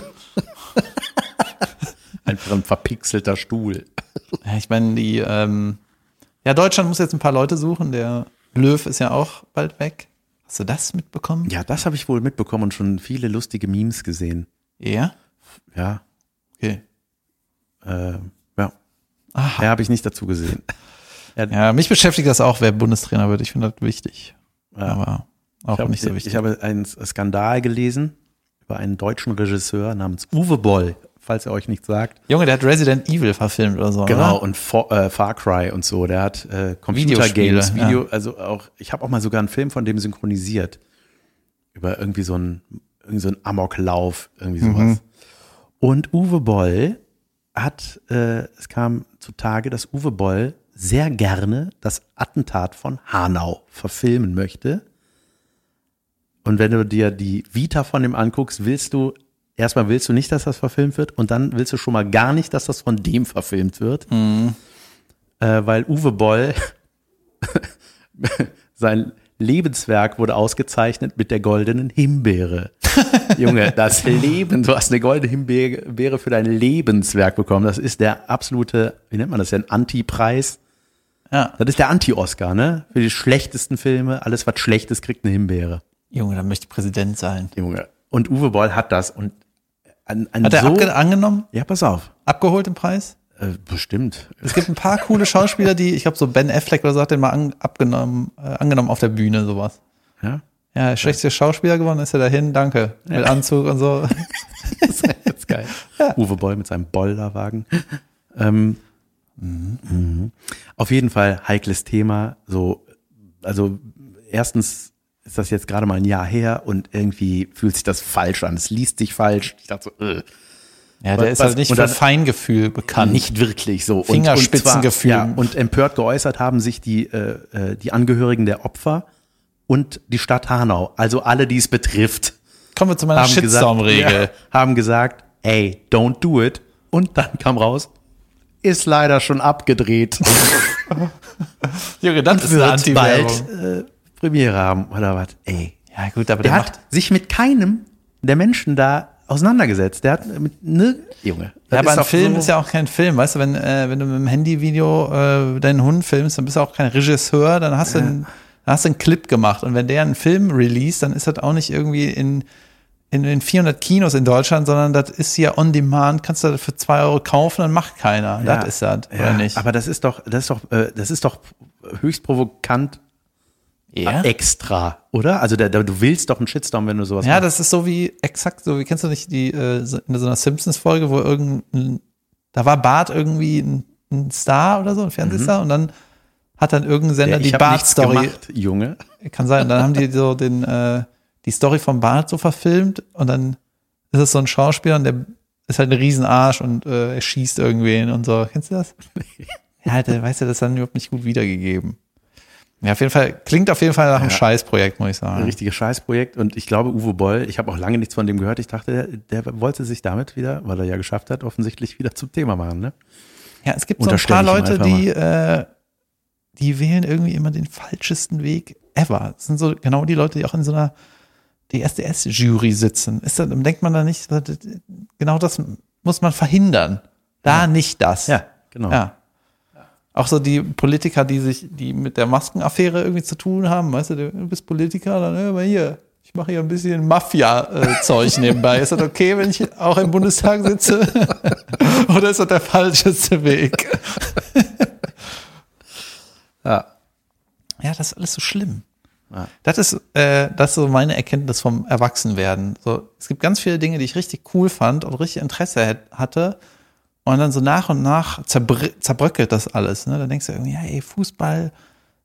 Einfach ein verpixelter Stuhl. Ja, ich meine, die, ähm, ja, Deutschland muss jetzt ein paar Leute suchen. Der Löw ist ja auch bald weg. Hast du das mitbekommen? Ja, das habe ich wohl mitbekommen und schon viele lustige Memes gesehen. Ja? Ja. Okay. Äh, ja. Aha. Ja, habe ich nicht dazu gesehen. Ja, mich beschäftigt das auch, wer Bundestrainer wird. Ich finde das wichtig. Ja. Aber auch ich hab, nicht so wichtig. Ich habe einen Skandal gelesen über einen deutschen Regisseur namens Uwe Boll, falls er euch nichts sagt. Junge, der hat Resident Evil verfilmt oder so, Genau, oder? und For, äh, Far Cry und so. Der hat äh, Computergames, Video, ja. also auch, ich habe auch mal sogar einen Film von dem synchronisiert. Über irgendwie so einen, irgendwie so einen Amoklauf, irgendwie sowas. Mhm. Und Uwe Boll hat, äh, es kam zutage, dass Uwe Boll sehr gerne das Attentat von Hanau verfilmen möchte. Und wenn du dir die Vita von dem anguckst, willst du, erstmal willst du nicht, dass das verfilmt wird und dann willst du schon mal gar nicht, dass das von dem verfilmt wird. Mhm. Äh, weil Uwe Boll, sein Lebenswerk wurde ausgezeichnet mit der goldenen Himbeere. Junge, das Leben, du hast eine goldene Himbeere für dein Lebenswerk bekommen. Das ist der absolute, wie nennt man das denn, Anti-Preis. Ja. Das ist der Anti-Oscar, ne? Für die schlechtesten Filme, alles was schlecht ist, kriegt eine Himbeere. Junge, dann möchte ich Präsident sein. Junge. Und Uwe Boll hat das. Und an, an hat er so, abge- angenommen? Ja, pass auf. Abgeholt den Preis? Äh, bestimmt. Es gibt ein paar coole Schauspieler, die, ich glaube so Ben Affleck oder so hat den mal an, abgenommen, äh, angenommen auf der Bühne, sowas. Ja? Ja, schlechtester Schauspieler gewonnen, ist er dahin, danke. Mit ja. Anzug und so. Das ist jetzt geil. Ja. Uwe Boll mit seinem Bollerwagen. Ähm, mhm. Mhm. Auf jeden Fall heikles Thema. So, also erstens ist das jetzt gerade mal ein Jahr her und irgendwie fühlt sich das falsch an. Es liest sich falsch. Ich dachte so, äh. Ja, der ist was, halt nicht für dann, Feingefühl bekannt. Nicht wirklich so. Fingerspitzengefühl. Und, und, zwar, ja, und empört geäußert haben sich die, äh, die Angehörigen der Opfer und die Stadt Hanau. Also alle, die es betrifft. Kommen wir zu meiner Shitstorm-Regel. Ja, haben gesagt, ey, don't do it. Und dann kam raus, ist leider schon abgedreht. Junge, das ist eine Anti-Werbung. Bald äh, Premiere haben oder was. Ey. Ja gut, aber der, der hat macht sich mit keinem der Menschen da auseinandergesetzt. Der hat mit ne Junge. Ja, aber ein Film so ist ja auch kein Film, weißt du, wenn äh, wenn du mit dem Handyvideo äh, deinen Hund filmst, dann bist du auch kein Regisseur, dann hast du ja. einen, dann hast du einen Clip gemacht und wenn der einen Film release, dann ist das auch nicht irgendwie in in den vierhundert Kinos in Deutschland, sondern das ist hier on demand, kannst du das für zwei Euro kaufen, dann macht keiner. Ja. Das ist das, ja, oder nicht? Aber das ist doch, das ist doch, äh, das ist doch höchst provokant. Ja. Extra, oder? Also der, der, du willst doch einen Shitstorm, wenn du sowas Ja, machst. das ist so wie, exakt so, wie kennst du nicht die, äh, so- in so einer Simpsons-Folge, wo irgendein, da war Bart irgendwie ein, ein Star oder so, ein Fernsehstar, und dann hat dann irgendein Sender Der, die ich hab nichts Bart-Story, gemacht, Junge. kann sein, und dann haben die so den, äh, die Story vom Bart so verfilmt, und dann ist es so ein Schauspieler, und der ist halt ein Riesenarsch, und äh, er schießt irgendwen und so. Kennst du das? Ja, der weiß ja, das dann überhaupt nicht gut wiedergegeben. Ja, auf jeden Fall, klingt auf jeden Fall nach einem Ja. Scheißprojekt, muss ich Ein sagen. richtiges Scheißprojekt. Und ich glaube, Uwe Boll, ich habe auch lange nichts von dem gehört. Ich dachte, der, der wollte sich damit wieder, weil er ja geschafft hat, offensichtlich wieder zum Thema machen. Ne? Ja, es gibt so ein Unterstelle paar ich ihm Leute, einfach die, äh, die wählen irgendwie immer den falschesten Weg ever. Das sind so genau die Leute, die auch in so einer D S D S-Jury sitzen. Ist das, denkt man da nicht, das- genau das muss man verhindern. Da nicht das. Ja, genau. Ja. Auch so die Politiker, die sich, die mit der Maskenaffäre irgendwie zu tun haben, weißt du, du bist Politiker, dann hör mal hier, ich mache hier ein bisschen Mafia-Zeug nebenbei. Ist das okay, wenn ich auch im Bundestag sitze? Oder ist das der falscheste Weg? Ja. Ja, das ist alles so schlimm. Ja. Das ist, äh, das ist so meine Erkenntnis vom Erwachsenwerden. So, es gibt ganz viele Dinge, die ich richtig cool fand und richtig Interesse hätt- hatte. Und dann so nach und nach zerbrö- zerbröckelt das alles. Ne? Dann denkst du irgendwie, ja, ey, Fußball,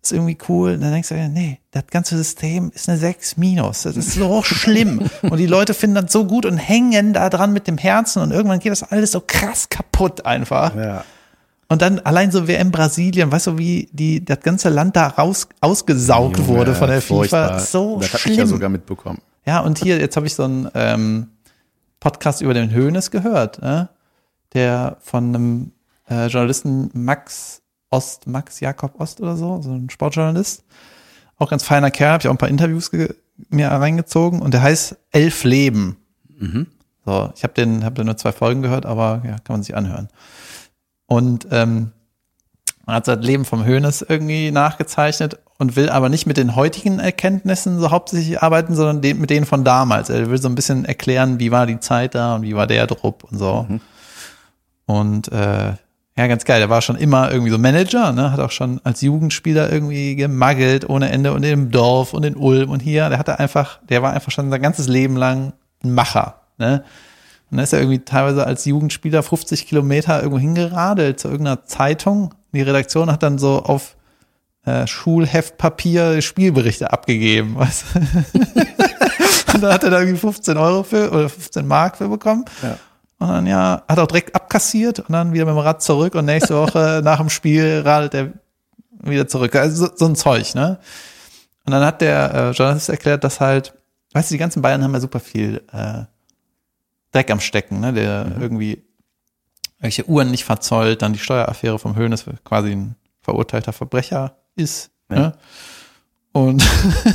ist irgendwie cool. Und dann denkst du, ja, nee, das ganze System ist eine sechs minus. Das ist so schlimm. Und die Leute finden das so gut und hängen da dran mit dem Herzen und irgendwann geht das alles so krass kaputt einfach. Ja. Und dann allein so W M Brasilien, weißt du, wie die das ganze Land da raus ausgesaugt Junge, wurde von der furchtbar. FIFA. So das schlimm. habe ich ja sogar mitbekommen. Ja, und hier, jetzt habe ich so einen ähm, Podcast über den Hoeneß gehört, äh? der von einem äh, Journalisten Max Ost, Max Jakob Ost oder so, so ein Sportjournalist. Auch ganz feiner Kerl, habe ich auch ein paar Interviews ge- mir reingezogen und der heißt Elf Leben. Mhm. So, ich habe den, habe da nur zwei Folgen gehört, aber ja, kann man sich anhören. Und ähm, man hat das Leben vom Hoeneß irgendwie nachgezeichnet und will aber nicht mit den heutigen Erkenntnissen so hauptsächlich arbeiten, sondern de- mit denen von damals. Er will so ein bisschen erklären, wie war die Zeit da und wie war der Druck und so. Mhm. Und äh, ja, ganz geil. Der war schon immer irgendwie so Manager, ne? Hat auch schon als Jugendspieler irgendwie gemaggelt ohne Ende und im Dorf und in Ulm und hier. Der hatte einfach, der war einfach schon sein ganzes Leben lang ein Macher, ne? Und dann ist er irgendwie teilweise als Jugendspieler fünfzig Kilometer irgendwo hingeradelt zu irgendeiner Zeitung. Die Redaktion hat dann so auf äh, Schulheftpapier Spielberichte abgegeben, weißt du? Und dann hat er da irgendwie fünfzehn Euro für oder fünfzehn Mark für bekommen. Ja. Und dann ja, hat auch direkt abkassiert und dann wieder mit dem Rad zurück und nächste Woche nach dem Spiel radelt er wieder zurück. Also so, so ein Zeug, ne? Und dann hat der äh, Journalist erklärt, dass halt, weißt du, die ganzen Bayern haben ja super viel äh, Dreck am Stecken, ne? Der mhm. irgendwie welche Uhren nicht verzollt, dann die Steueraffäre vom Hoeneß quasi ein verurteilter Verbrecher ist. Ja. Ne? Und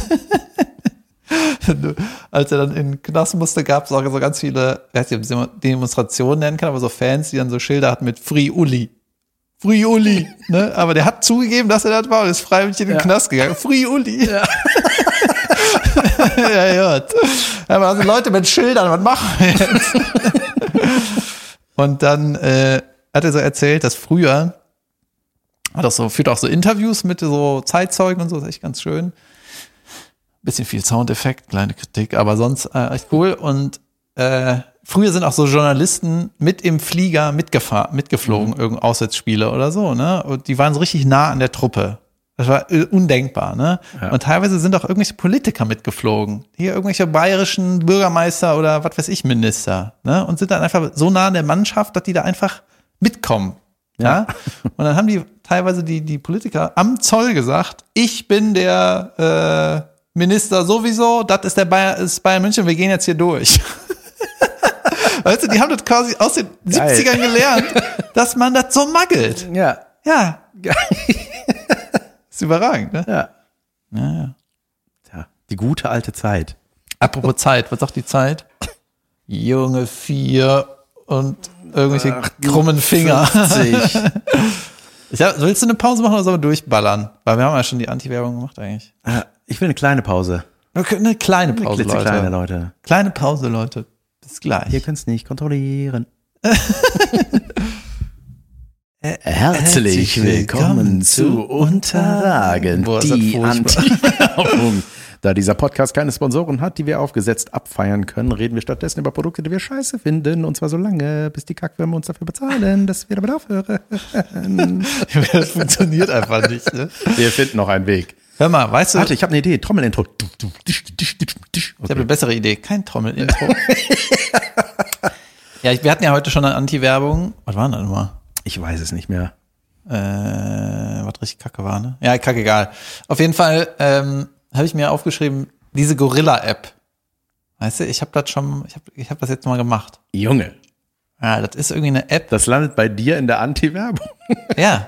als er dann in den Knast musste, gab es auch so ganz viele, ich weiß nicht, ob man Demonstrationen nennen kann, aber so Fans, die dann so Schilder hatten mit Free Uli. Free Uli. Ne? Aber der hat zugegeben, dass er das war und ist freiwillig in den ja. Knast gegangen. Free Uli. Ja, ja, gut. Aber also Leute mit Schildern, was machen wir jetzt? Und dann äh, hat er so erzählt, dass früher, hat auch so, führt auch so Interviews mit so Zeitzeugen und so, das ist echt ganz schön. Bisschen viel Soundeffekt, kleine Kritik, aber sonst äh, echt cool. Und äh, früher sind auch so Journalisten mit im Flieger mitgefahren, mitgeflogen, mhm. irgendein Auswärtsspiele oder so, ne? Und die waren so richtig nah an der Truppe. Das war äh, undenkbar, ne? Ja. Und teilweise sind auch irgendwelche Politiker mitgeflogen. Hier irgendwelche bayerischen Bürgermeister oder was weiß ich, Minister, ne? Und sind dann einfach so nah an der Mannschaft, dass die da einfach mitkommen. Ja. ja? Und dann haben die teilweise die, die Politiker am Zoll gesagt, ich bin der äh, Minister sowieso, das ist der Bayer, ist Bayern München, wir gehen jetzt hier durch. Weißt du, die haben das quasi aus den Geil. siebzigern gelernt, dass man das so maggelt. Ja. Ja. Geil. Ist überragend, ne? Ja. Ja, ja. Tja, die gute alte Zeit. Apropos Zeit, was sagt die Zeit? Junge vier und irgendwelche Ach, krummen Finger. Ich hab, willst du eine Pause machen oder sollen wir durchballern? Weil wir haben ja schon die Anti-Werbung gemacht eigentlich. Ich will eine kleine Pause. Okay, eine kleine Pause, eine Leute. Kleine, Leute. Kleine Pause, Leute. Bis gleich. Ihr könnt es nicht kontrollieren. Herzlich willkommen zu Unterragend, Boah, die Anti-Werbung. Da dieser Podcast keine Sponsoren hat, die wir aufgesetzt abfeiern können, reden wir stattdessen über Produkte, die wir scheiße finden. Und zwar so lange, bis die Kackwürmer uns dafür bezahlen, dass wir damit aufhören. Das funktioniert einfach nicht, ne? Wir finden noch einen Weg. Hör mal, weißt du... Warte, ich habe eine Idee. Trommelintro. Okay. Ich habe eine bessere Idee. Kein Trommelintro. Ja, wir hatten ja heute schon eine Anti-Werbung. Was war denn das nochmal? Ich weiß es nicht mehr. Äh, was richtig kacke war, ne? Ja, kacke, egal. Auf jeden Fall ähm, habe ich mir aufgeschrieben, diese Gorilla-App. Weißt du, ich habe das schon, ich habe ich hab das jetzt mal gemacht. Junge. Ja, das ist irgendwie eine App. Das landet bei dir in der Anti-Werbung. Ja.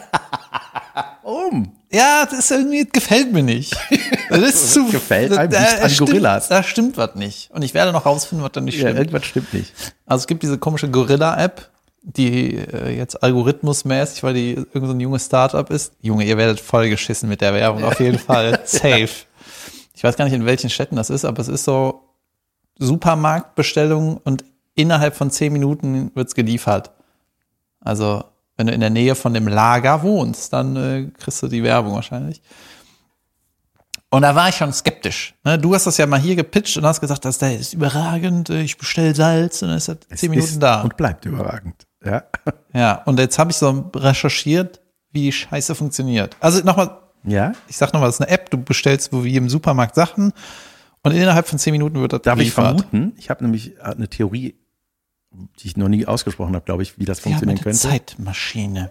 Um. Ja, das ist irgendwie, das gefällt mir nicht. Das ist zu. Gefällt einem da, nicht an stimmt, Gorillas. Da stimmt was nicht. Und ich werde noch rausfinden, was da nicht Ja, stimmt. irgendwas stimmt nicht. Also es gibt diese komische Gorilla-App, die äh, jetzt algorithmusmäßig, weil die irgend so ein junges Startup ist. Junge, ihr werdet voll geschissen mit der Werbung, auf jeden Fall. Safe. Ich weiß gar nicht, in welchen Städten das ist, aber es ist so Supermarktbestellung und innerhalb von zehn Minuten wird's geliefert. Also wenn du in der Nähe von dem Lager wohnst, dann äh, kriegst du die Werbung wahrscheinlich. Und da war ich schon skeptisch. Ne? Du hast das ja mal hier gepitcht und hast gesagt, das ist überragend, ich bestelle Salz und dann ist das zehn Minuten ist da. Und bleibt überragend. Ja. Ja, und jetzt habe ich so recherchiert, wie die Scheiße funktioniert. Also nochmal Ja? Ich sag nochmal, das ist eine App, du bestellst wo wie im Supermarkt Sachen und innerhalb von zehn Minuten wird das Darf ich geliefert. vermuten? Ich habe nämlich eine Theorie, die ich noch nie ausgesprochen habe, glaube ich, wie das Wir haben funktionieren eine könnte. Zeitmaschine.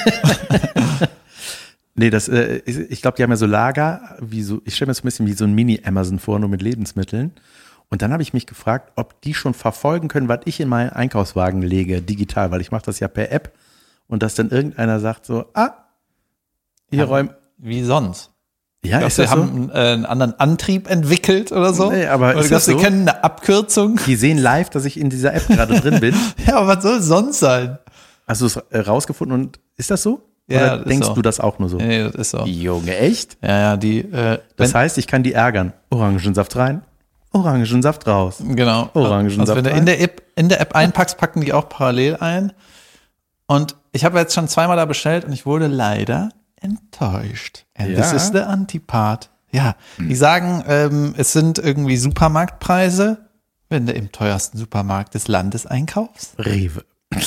Nee, das, äh, ich, ich glaube, die haben ja so Lager, wie so, ich stelle mir so ein bisschen wie so ein Mini-Amazon vor, nur mit Lebensmitteln. Und dann habe ich mich gefragt, ob die schon verfolgen können, was ich in meinen Einkaufswagen lege, digital, weil ich mache das ja per App. Und dass dann irgendeiner sagt so, ah, hier Ja, räumen. Wie sonst? Ja, Glaubst ist du, das die so? haben äh, einen anderen Antrieb entwickelt oder so? Nee, aber oder ist glaubst, das die so? kennen eine Abkürzung? Die sehen live, dass ich in dieser App gerade drin bin. Ja, aber was soll es sonst sein? Hast du es äh, rausgefunden und ist das so? Ja, Oder das ist denkst so. du das auch nur so? Nee, das ist so. Junge, echt? Ja, ja, die, äh, Das wenn, heißt, ich kann die ärgern. Orangensaft rein, Orangensaft raus. genau. Orangensaft Also wenn du rein. in der App, in der App einpackst, packen die auch parallel ein. Und ich habe jetzt schon zweimal da bestellt und ich wurde leider enttäuscht. And Ja. this is the Antipart. Ja, die sagen, ähm, es sind irgendwie Supermarktpreise, wenn du im teuersten Supermarkt des Landes einkaufst. Rewe.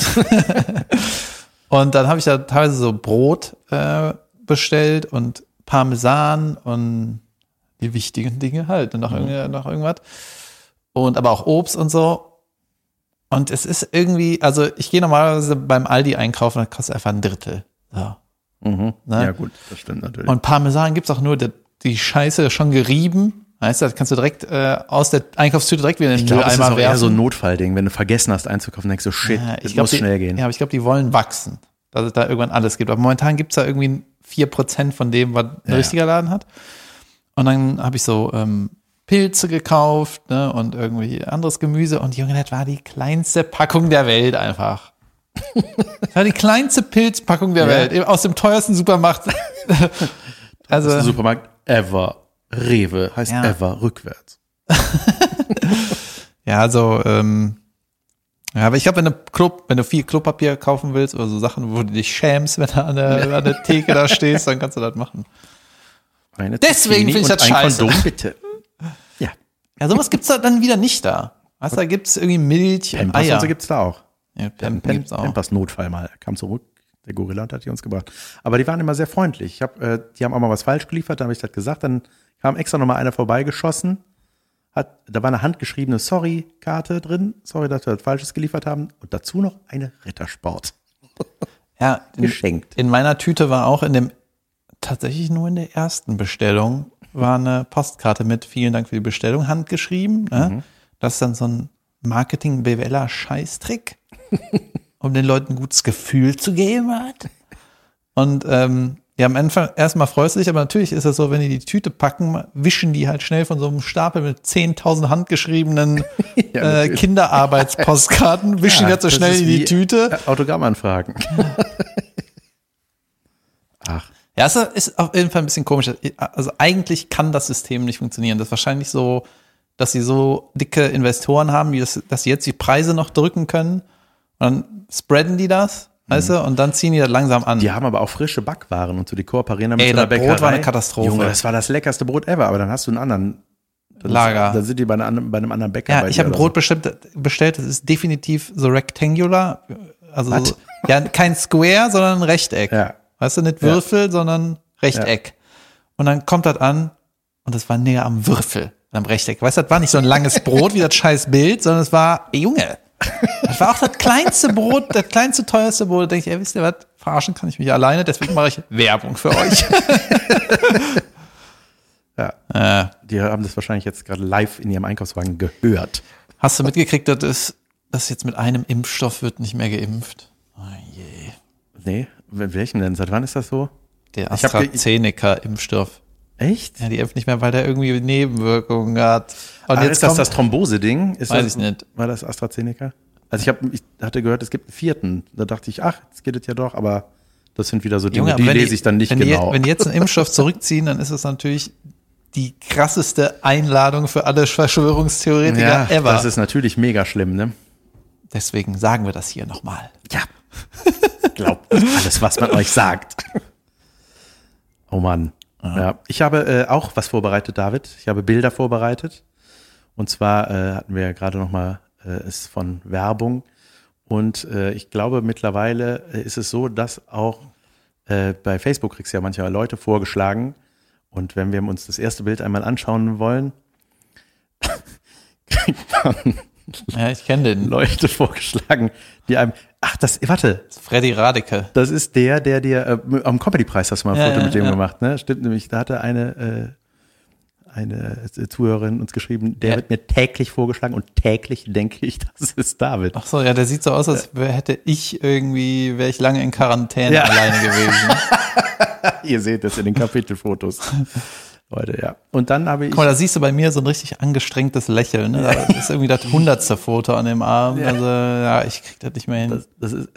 Und dann habe ich da teilweise so Brot äh, bestellt und Parmesan und die wichtigen Dinge halt und noch, Mhm. irgend, noch irgendwas. Und aber auch Obst und so. Und es ist irgendwie, also ich gehe normalerweise beim Aldi einkaufen, da kostet einfach ein Drittel. So. Mhm. Ne? Ja gut, das stimmt natürlich. Und Parmesan gibt's auch nur die, die Scheiße schon gerieben. Weißt du, das kannst du direkt äh, aus der Einkaufstüte direkt wieder in ich den glaube, es ist Mülleimer auch eher werfen. so ein Notfallding, wenn du vergessen hast einzukaufen, denkst du, shit, Ja, es ich glaub, muss die, schnell gehen. Ja, aber ich glaube, die wollen wachsen, dass es da irgendwann alles gibt. Aber momentan gibt's da irgendwie vier Prozent von dem, was ein Ja. richtiger Laden hat. Und dann habe ich so ähm, Pilze gekauft, ne, und irgendwie anderes Gemüse. Und Junge, das war die kleinste Packung der Welt einfach. Das war die kleinste Pilzpackung der Ja. Welt. Eben aus dem teuersten Supermarkt. Also, Das ist ein Supermarkt ever. Rewe heißt Ja. ever rückwärts. ja, also, ähm, ja, aber ich glaube, wenn du Klo, wenn du viel Klopapier kaufen willst oder so Sachen, wo du dich schämst, wenn du an der, an der Theke da stehst, dann kannst du das machen. Eine Deswegen Zucchini finde ich und das ein scheiße. Kondom, bitte. Ja, Ja, sowas gibt's da dann wieder nicht da. Weißt du, da gibt's irgendwie Milch und Pampers Eier. und so gibt's da auch. Ja, Wir hatten Pam- gibt's auch. Pampers Notfall mal. Er kam zurück, der Gorilla, und hat die uns gebracht. Aber die waren immer sehr freundlich. Ich hab, äh, die haben auch mal was falsch geliefert, dann habe ich das gesagt. Dann kam extra nochmal einer vorbeigeschossen. Hat, da war eine handgeschriebene Sorry-Karte drin. Sorry, dass wir das Falsches geliefert haben. Und dazu noch eine Rittersport. Ja, in, Geschenkt. in meiner Tüte war auch in dem, tatsächlich nur in der ersten Bestellung, war eine Postkarte mit vielen Dank für die Bestellung, handgeschrieben. Ne? Mhm. Das ist dann so ein Marketing-B W L-Scheißtrick, um den Leuten ein gutes Gefühl zu geben. Halt. Und ähm, ja, am Anfang erstmal freust du dich, aber natürlich ist es so, wenn die die Tüte packen, wischen die halt schnell von so einem Stapel mit zehntausend handgeschriebenen Ja, äh, natürlich. Kinderarbeitspostkarten, wischen die halt so das schnell ist in die wie, Tüte. äh, Autogrammanfragen. Ach, Ja, es ist auf jeden Fall ein bisschen komisch. Also eigentlich kann das System nicht funktionieren. Das ist wahrscheinlich so, dass sie so dicke Investoren haben, wie das, dass sie jetzt die Preise noch drücken können. Und dann spreaden die das, weißt du, und dann ziehen die das langsam an. die haben aber auch frische Backwaren und so, die kooperieren damit Ey, so einer das Brot Bäckerei. war eine Katastrophe. Junge, das war das leckerste Brot ever, aber dann hast du einen anderen dann Lager. Ist, dann sind die bei, einer, anderen- bei einem anderen Bäcker. Ja, bei ich dir habe ein oder Brot bestellt, bestellt, das ist definitiv so rectangular. Also Was? so, ja, kein Square, sondern ein Rechteck. Ja. Weißt du, nicht Würfel, sondern Rechteck. Und dann kommt das an und das war näher am Würfel, am Rechteck. Weißt du, das war nicht so ein langes Brot wie das scheiß Bild, sondern es war, ey, Junge, das war auch das kleinste Brot, das kleinste, teuerste Brot. Da denke ich, ey, wisst ihr was, verarschen kann ich mich alleine, deswegen mache ich Werbung für euch. Ja. äh, Die haben das wahrscheinlich jetzt gerade live in ihrem Einkaufswagen gehört. hast du mitgekriegt, dass es, dass jetzt mit einem Impfstoff wird nicht mehr geimpft? Oh je. Nee, wel- welchen denn? Seit wann ist das so? Der Ich hab ge- AstraZeneca-Impfstoff. Echt? Ja, die impft nicht mehr, weil der irgendwie Nebenwirkungen hat. Und Ah, jetzt ist das kommt, das Thrombose-Ding? Ist Weiß das, ich nicht. War das AstraZeneca? Also ich, hab, ich hatte gehört, es gibt einen vierten. Da dachte ich, ach, jetzt geht es ja doch, aber das sind wieder so Dinge, Junge, aber die wenn lese ich dann nicht wenn genau. Die, wenn die jetzt einen Impfstoff zurückziehen, dann ist es natürlich die krasseste Einladung für alle Verschwörungstheoretiker ja, ever. das ist natürlich mega schlimm, ne? Deswegen sagen wir das hier nochmal. Ja. Glaubt nicht alles, was man euch sagt. Oh Mann. Ja, ich habe äh, auch was vorbereitet, David. Ich habe Bilder vorbereitet. Und zwar äh, hatten wir ja gerade noch mal äh, es von Werbung. Und äh, ich glaube, mittlerweile äh, ist es so, dass auch äh, bei Facebook kriegst du ja manchmal Leute vorgeschlagen. Und wenn wir uns das erste Bild einmal anschauen wollen, kriegt man Ja, ich kenne den. Leute vorgeschlagen, die einem, ach, das, warte, Freddy Radeke. das ist der, der dir, äh, am Comedy-Preis hast du mal ein Ja, Foto ja, mit dem ja. gemacht, ne? Stimmt nämlich, da hatte eine, äh, eine Zuhörerin uns geschrieben, der Ja. wird mir täglich vorgeschlagen und täglich denke ich, das ist David. Ach so, ja, der sieht so aus, als wär, hätte ich irgendwie, wäre ich lange in Quarantäne Ja. alleine gewesen. Ihr seht es in den Kapitelfotos. Leute, ja. Und dann habe ich, Guck mal, da siehst du bei mir so ein richtig angestrengtes Lächeln. Ne? Das ist irgendwie das hundertste Foto an dem Arm. Ja. Also, ja, ich krieg das nicht mehr hin. das, das ist,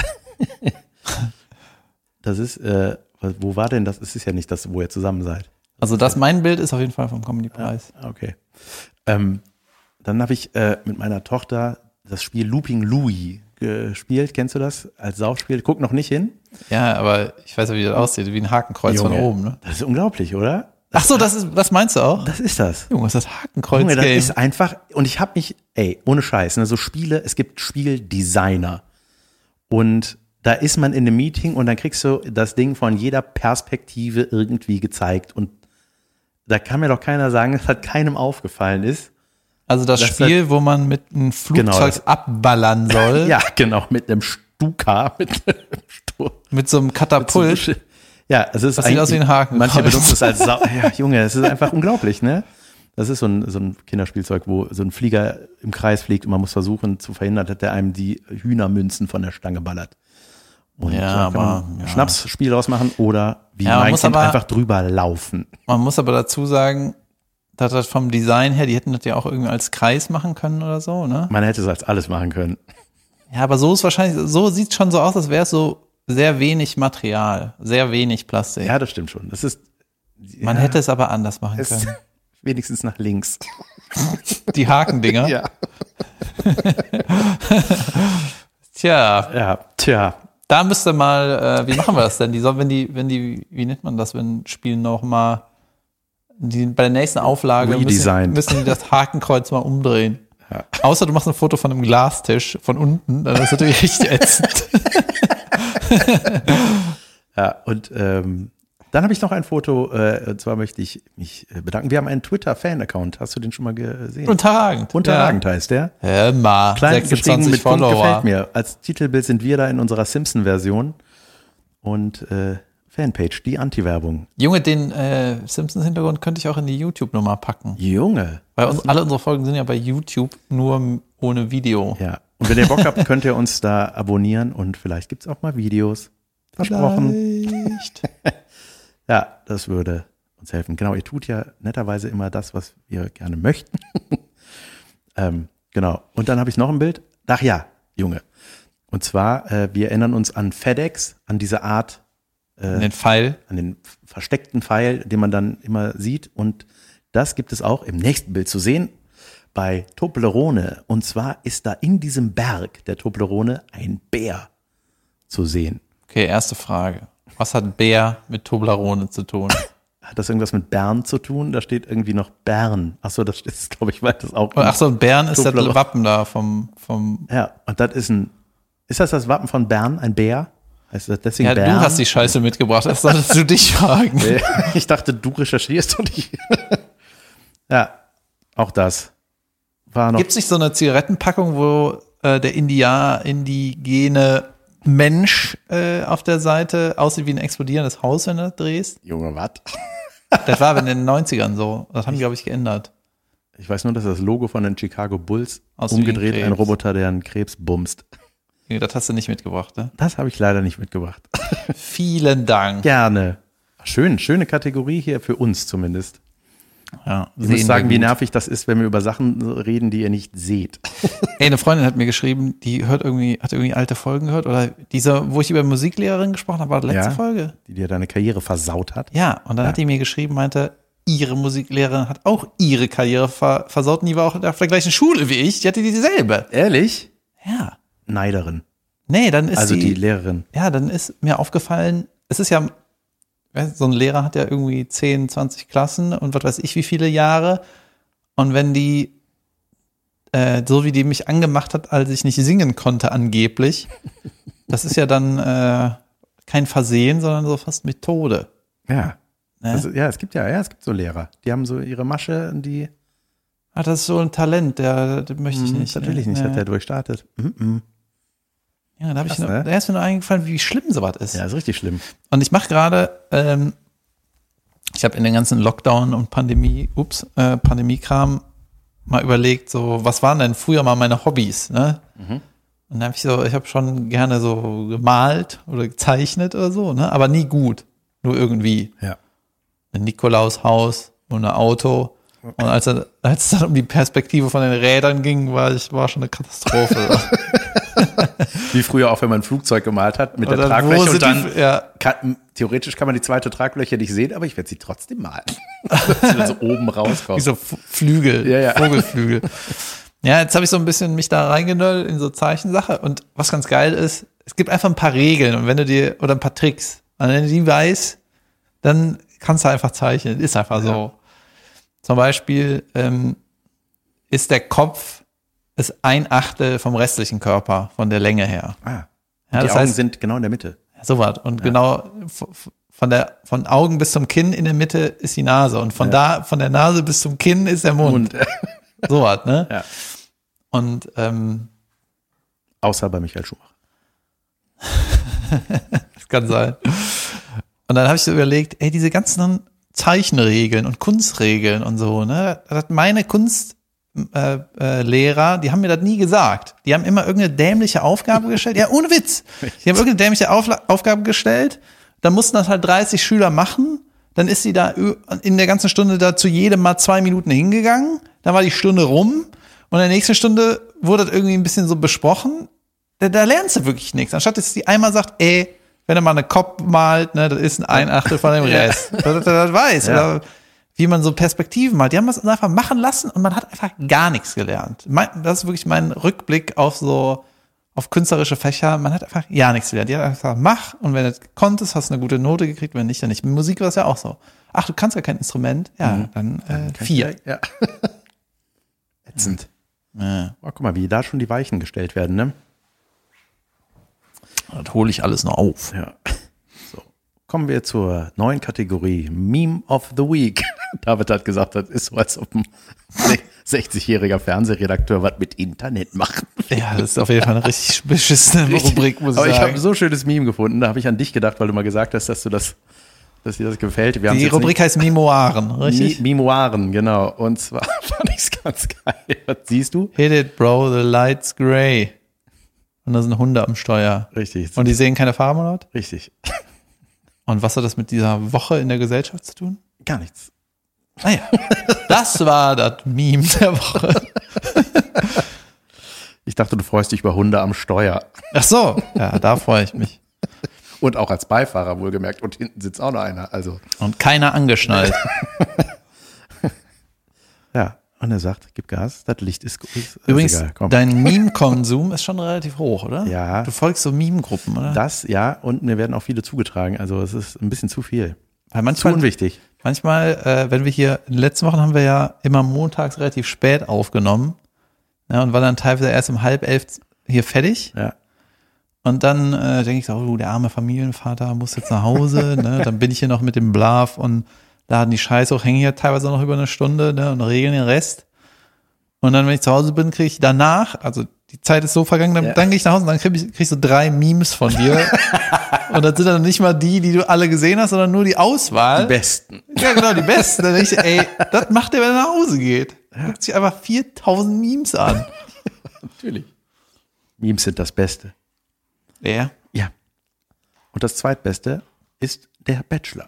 das ist, äh, wo war denn das? Es ist ja nicht das, wo ihr zusammen seid. Also das, mein Bild ist auf jeden Fall vom Comedy-Preis. Okay. Ähm, dann habe ich äh, mit meiner Tochter das Spiel Looping Louie gespielt. Kennst du das als Saufspiel? Guck noch nicht hin. Ja, aber ich weiß ja, wie das aussieht. Wie ein Hakenkreuz Junge, von oben. Ne? Das ist unglaublich, oder? Ach so, das ist, das meinst du auch? Das ist das. Junge, was ist das Hakenkreuz? Junge, das Game? ist einfach, und ich habe mich, ey, ohne Scheiß, ne, so Spiele, es gibt Spieldesigner. Und da ist man in einem Meeting und dann kriegst du das Ding von jeder Perspektive irgendwie gezeigt. Und da kann mir doch keiner sagen, dass das keinem aufgefallen ist. Also das, Das Spiel, wo man mit einem Flugzeug Genau, das- abballern soll, Ja, genau, mit einem Stuka, mit einem Stur. mit so einem Katapult. So- Ja, es ist Das sieht aus wie ein Hakenkreuz. Manche benutzen es als Sau. Ja, Junge, es ist einfach unglaublich, ne? Das ist so ein, so ein Kinderspielzeug, wo so ein Flieger im Kreis fliegt und man muss versuchen zu verhindern, dass der einem die Hühnermünzen von der Stange ballert. Und Ja, da kann man aber, ein ja. Schnapsspiel draus machen oder wie Ja, man mein muss Kind aber- einfach drüber laufen. Man muss aber dazu sagen, dass das vom Design her, die hätten das ja auch irgendwie als Kreis machen können oder so, ne? Man hätte es als alles machen können. Ja, aber so ist wahrscheinlich, so sieht schon so aus, als wäre es so sehr wenig Material, sehr wenig Plastik. Ja, das stimmt schon. Das ist, Man ja, hätte es aber anders machen es können. wenigstens nach links. Die Hakendinger. Ja. Tja, Ja, tja. da müsste mal, äh, wie machen wir das denn? Die sollen, wenn die, wenn die, wie nennt man das, wenn Spiel noch mal, die, bei der nächsten Auflage müssen, Redesigned. müssen die das Hakenkreuz mal umdrehen. Ja. Außer du machst ein Foto von einem Glastisch von unten, dann ist das natürlich richtig ätzend. Ja, und ähm, dann habe ich noch ein Foto, äh, und zwar möchte ich mich äh, bedanken. Wir haben einen Twitter-Fan-Account. Hast du den schon mal gesehen? Unterragend. Unterragend heißt der. Ja. Hör mal, Klein geschrieben sechsundzwanzig mit Punkt Follower. gefällt mir. Als Titelbild sind wir da in unserer Simpson-Version und äh, Fanpage, die Anti-Werbung. Junge, den äh, Simpsons-Hintergrund könnte ich auch in die YouTube-Nummer packen. Junge. Weil uns, alle unsere Folgen sind ja bei YouTube nur m- ohne Video. Ja, und wenn ihr Bock habt, könnt ihr uns da abonnieren und vielleicht gibt's auch mal Videos. Versprochen. Vielleicht. Ja, das würde uns helfen. Genau, ihr tut ja netterweise immer das, was wir gerne möchten. ähm, genau. Und dann habe ich noch ein Bild. Ach ja, Junge. Und zwar, äh, wir erinnern uns an FedEx, an diese Art, In den Pfeil. an den versteckten Pfeil, den man dann immer sieht. Und das gibt es auch im nächsten Bild zu sehen bei Toblerone. Und zwar ist da in diesem Berg der Toblerone ein Bär zu sehen. Okay, erste Frage. Was hat Bär mit Toblerone zu tun? Hat das irgendwas mit Bern zu tun? Da steht irgendwie noch Bern. Achso, das ist, glaube ich, weil das auch. Ach so, Bern ist das Toblerone. Wappen da vom, vom, Ja, und das ist ein, ist das das Wappen von Bern, ein Bär? Heißt das deswegen ja, Bern? du hast die Scheiße mitgebracht, das solltest du dich fragen. Ich dachte, du recherchierst und ich. Ja, auch das. War noch. Gibt es nicht so eine Zigarettenpackung, wo äh, der India, indigene Mensch äh, auf der Seite aussieht wie ein explodierendes Haus, wenn du das drehst? Junge, was? Das war in den neunzigern so. Das haben die, glaube ich, geändert. Ich weiß nur, dass das Logo von den Chicago Bulls Aussieht wie ein umgedreht, ein Krebs. Roboter, der einen Krebs bumst. Das hast du nicht mitgebracht, ne? Das habe ich leider nicht mitgebracht. Vielen Dank. Gerne. Schön, schöne Kategorie hier für uns zumindest. Ja, Ich muss sehen sagen, wir wie gut. nervig das ist, wenn wir über Sachen reden, die ihr nicht seht. Ey, eine Freundin hat mir geschrieben, die hört irgendwie, hat irgendwie alte Folgen gehört oder diese, wo ich über Musiklehrerin gesprochen habe, war die letzte Ja. Folge. Die dir deine Karriere versaut hat. Ja, und dann Ja. hat die mir geschrieben, meinte, ihre Musiklehrerin hat auch ihre Karriere ver versaut und die war auch auf der gleichen Schule wie ich, die hatte dieselbe. Ehrlich? Ja. Neiderin. Nee, dann ist Also die, die Lehrerin. ja, dann ist mir aufgefallen, es ist ja, weißt du, so ein Lehrer hat ja irgendwie zehn, zwanzig Klassen und was weiß ich wie viele Jahre. Und wenn die, äh, so wie die mich angemacht hat, als ich nicht singen konnte angeblich, das ist ja dann, äh, kein Versehen, sondern so fast Methode. Ja. Ne? Also, ja, es gibt ja, ja, es gibt so Lehrer. Die haben so ihre Masche, die. Ah, das ist so ein Talent, der, der möchte ich Hm, nicht. Natürlich ne? nicht, ja. hat der durchstartet. Mhm. Ja, da habe ich Krass, nur, ne? da ist mir nur eingefallen, wie schlimm sowas ist. Ja, ist richtig schlimm. Und ich mache gerade, ähm, ich habe in den ganzen Lockdown und Pandemie, ups, äh, Pandemiekram mal überlegt, so, was waren denn früher mal meine Hobbys, ne? Mhm. Und dann habe ich so, ich habe schon gerne so gemalt oder gezeichnet oder so, ne? Aber nie gut. Nur irgendwie. Ja. Ein Nikolaushaus und ein Auto. Und als, er, als es dann um die Perspektive von den Rädern ging, war ich, war schon eine Katastrophe. Wie früher auch, wenn man ein Flugzeug gemalt hat mit Und der dann, wo Tragfläche sind und dann die- ja. kann, theoretisch kann man die zweite Tragfläche nicht sehen, aber ich werde sie trotzdem malen. Dass sie dann so oben rauskommt. Wie so F- Flügel, Ja, ja. Vogelflügel. Ja, jetzt habe ich so ein bisschen mich da reingenördet in so Zeichensache. Und was ganz geil ist, es gibt einfach ein paar Regeln und wenn du dir, oder ein paar Tricks, und wenn du die weißt, dann kannst du einfach zeichnen. Ist einfach so. Ja. Zum Beispiel ähm, ist der Kopf ist ein Achtel vom restlichen Körper, von der Länge her. Ah. Ja, die das Augen heißt, sind genau in der Mitte. so was. Und genau f- f- von der von Augen bis zum Kinn in der Mitte ist die Nase. Und von Ja. da, von der Nase bis zum Kinn ist der Mund. Und, So was, ne? ja. Und ähm, Außer bei Michael Schumacher. das kann sein. Und dann habe ich so überlegt, ey, diese ganzen Zeichenregeln und Kunstregeln und so, ne? Das hat meine Kunstlehrer, äh, äh, Lehrer, die haben mir das nie gesagt. Die haben immer irgendeine dämliche Aufgabe gestellt. Ja, ohne Witz. Die haben irgendeine dämliche Aufla- Aufgabe gestellt. Dann mussten das halt dreißig Schüler machen. Dann ist sie da ü- in der ganzen Stunde da zu jedem mal zwei Minuten hingegangen. Dann war die Stunde rum. Und in der nächsten Stunde wurde das irgendwie ein bisschen so besprochen. Da, da lernst du wirklich nichts. Anstatt dass die einmal sagt, ey, wenn er mal eine Kopf malt, ne, das ist ein ein Achtel von dem Rest. Dass er das weiß. Ja. Oder wie man so Perspektiven malt. Die haben das einfach machen lassen und man hat einfach gar nichts gelernt. Mein, das ist wirklich mein Rückblick auf so, auf künstlerische Fächer. Man hat einfach gar nichts gelernt. Die hat einfach gesagt, mach, und wenn du konntest, hast du eine gute Note gekriegt, wenn nicht, dann nicht. Mit Musik war es ja auch so. Ach, du kannst ja kein Instrument? Ja, dann äh, vier. Ja. Ätzend. Ja. Oh, guck mal, wie da schon die Weichen gestellt werden, ne? Das hole ich alles noch auf. Ja. So. Kommen wir zur neuen Kategorie Meme of the Week. David hat gesagt, das ist so, als ob ein sechzigjähriger Fernsehredakteur was mit Internet macht. Ja, das ist auf jeden Fall eine richtig beschissene Rubrik, muss ich Aber ich sagen. habe so ein schönes Meme gefunden, da habe ich an dich gedacht, weil du mal gesagt hast, dass du das, dass dir das gefällt. Wir haben's Die jetzt Rubrik heißt Memoiren, nicht- richtig? Mi- Memoiren, genau. Und zwar fand ich es ganz geil. Was siehst du? Hit it, bro, the light's gray. Und da sind Hunde am Steuer. Richtig. Und die sehen keine Farben dort? Richtig. Und was hat das mit dieser Woche in der Gesellschaft zu tun? Gar nichts. Naja, das war das Meme der Woche. Ich dachte, du freust dich über Hunde am Steuer. Ach so, ja, da freue ich mich. Und auch als Beifahrer wohlgemerkt. Und hinten sitzt auch noch einer. Also, Und keiner angeschnallt. ja. Und er sagt, gib Gas, das Licht ist, ist, ist Übrigens, egal. Komm. dein Meme-Konsum ist schon relativ hoch, oder? Ja. Du folgst so Meme-Gruppen, oder? Das, ja, und mir werden auch viele zugetragen. Also es ist ein bisschen zu viel. Weil Zu manchmal, unwichtig. manchmal äh, wenn wir hier, in den letzten Wochen haben wir ja immer montags relativ spät aufgenommen. Ja, und war dann teilweise erst um halb elf hier fertig. Ja. Und dann äh, denke ich so, oh, der arme Familienvater muss jetzt nach Hause. Ne? Dann bin ich hier noch mit dem Blav und laden die Scheiße hoch, hängen hier teilweise noch über eine Stunde, ne, und regeln den Rest. Und dann, wenn ich zu Hause bin, kriege ich danach, also die Zeit ist so vergangen, dann, Ja. dann gehe ich nach Hause und dann kriege ich, krieg ich so drei Memes von dir. Und das sind dann nicht mal die, die du alle gesehen hast, sondern nur die Auswahl. Die Besten. Ja, genau, die besten. Dann denke ich, ey, das macht der, wenn er nach Hause geht. Guckt sich einfach viertausend Memes an. Natürlich. Memes sind das Beste. Ja. Ja. Und das Zweitbeste ist der Bachelor.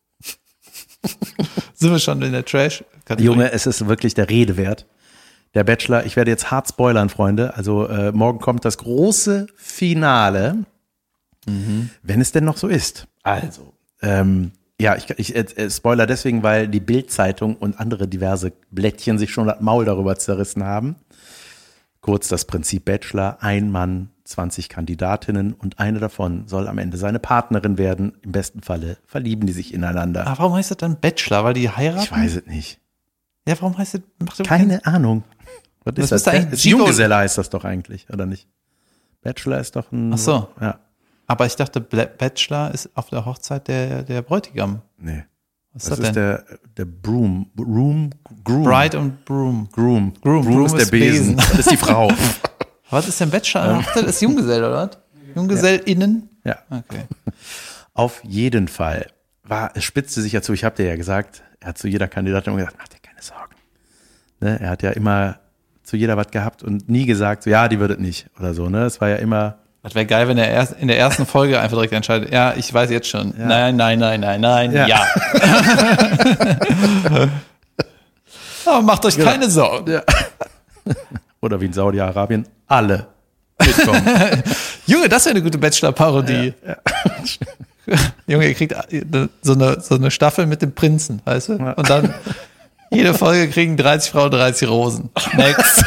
Sind wir schon in der Trash? Junge, es ist wirklich der Rede wert. Der Bachelor, ich werde jetzt hart spoilern, Freunde. Also äh, morgen kommt das große Finale, wenn es denn noch so ist. Also, ähm, ja, ich, ich äh, spoiler deswegen, weil die Bild-Zeitung und andere diverse Blättchen sich schon das Maul darüber zerrissen haben. Kurz das Prinzip Bachelor, ein Mann, zwanzig Kandidatinnen und eine davon soll am Ende seine Partnerin werden. Im besten Falle verlieben die sich ineinander. Aber warum heißt das dann Bachelor? Weil die heiraten? Ich weiß es nicht. Ja, warum heißt das? Macht das Keine Ahnung. Was Das ist das? müsste eigentlich das Gigolo- Junggeselle heißt das doch eigentlich, oder nicht? Bachelor ist doch ein. Ach so. Ja. Aber ich dachte, Bla- Bachelor ist auf der Hochzeit der, der Bräutigam. Nee. Was ist Das das ist denn? der, der Broom. Broom. Groom. Bride und Broom. Groom. Groom. Groom ist der Besen. Das ist die Frau. Was ist denn Bachelor? Hochzeit ist Junggesell, oder was? JunggesellInnen? Ja. Okay. Auf jeden Fall. War, es spitzte sich ja zu, ich habe dir ja gesagt, er hat zu jeder Kandidatin gesagt, mach dir keine Sorgen. Ne? Er hat ja immer zu jeder was gehabt und nie gesagt, so, ja, die wird es nicht oder so. Ne? Es war ja immer, Das wäre geil, wenn er erst in der ersten Folge einfach direkt entscheidet, ja, ich weiß jetzt schon. Ja. Nein, nein, nein, nein, nein, ja. Ja. Aber macht euch keine Sorgen. ja. Oder wie in Saudi-Arabien, alle mitkommen. Junge, das wäre eine gute Bachelor-Parodie. Ja, ja. Junge, ihr kriegt so eine, so eine Staffel mit dem Prinzen, weißt du? Ja. Und dann jede Folge kriegen dreißig Frauen, dreißig Rosen. Next.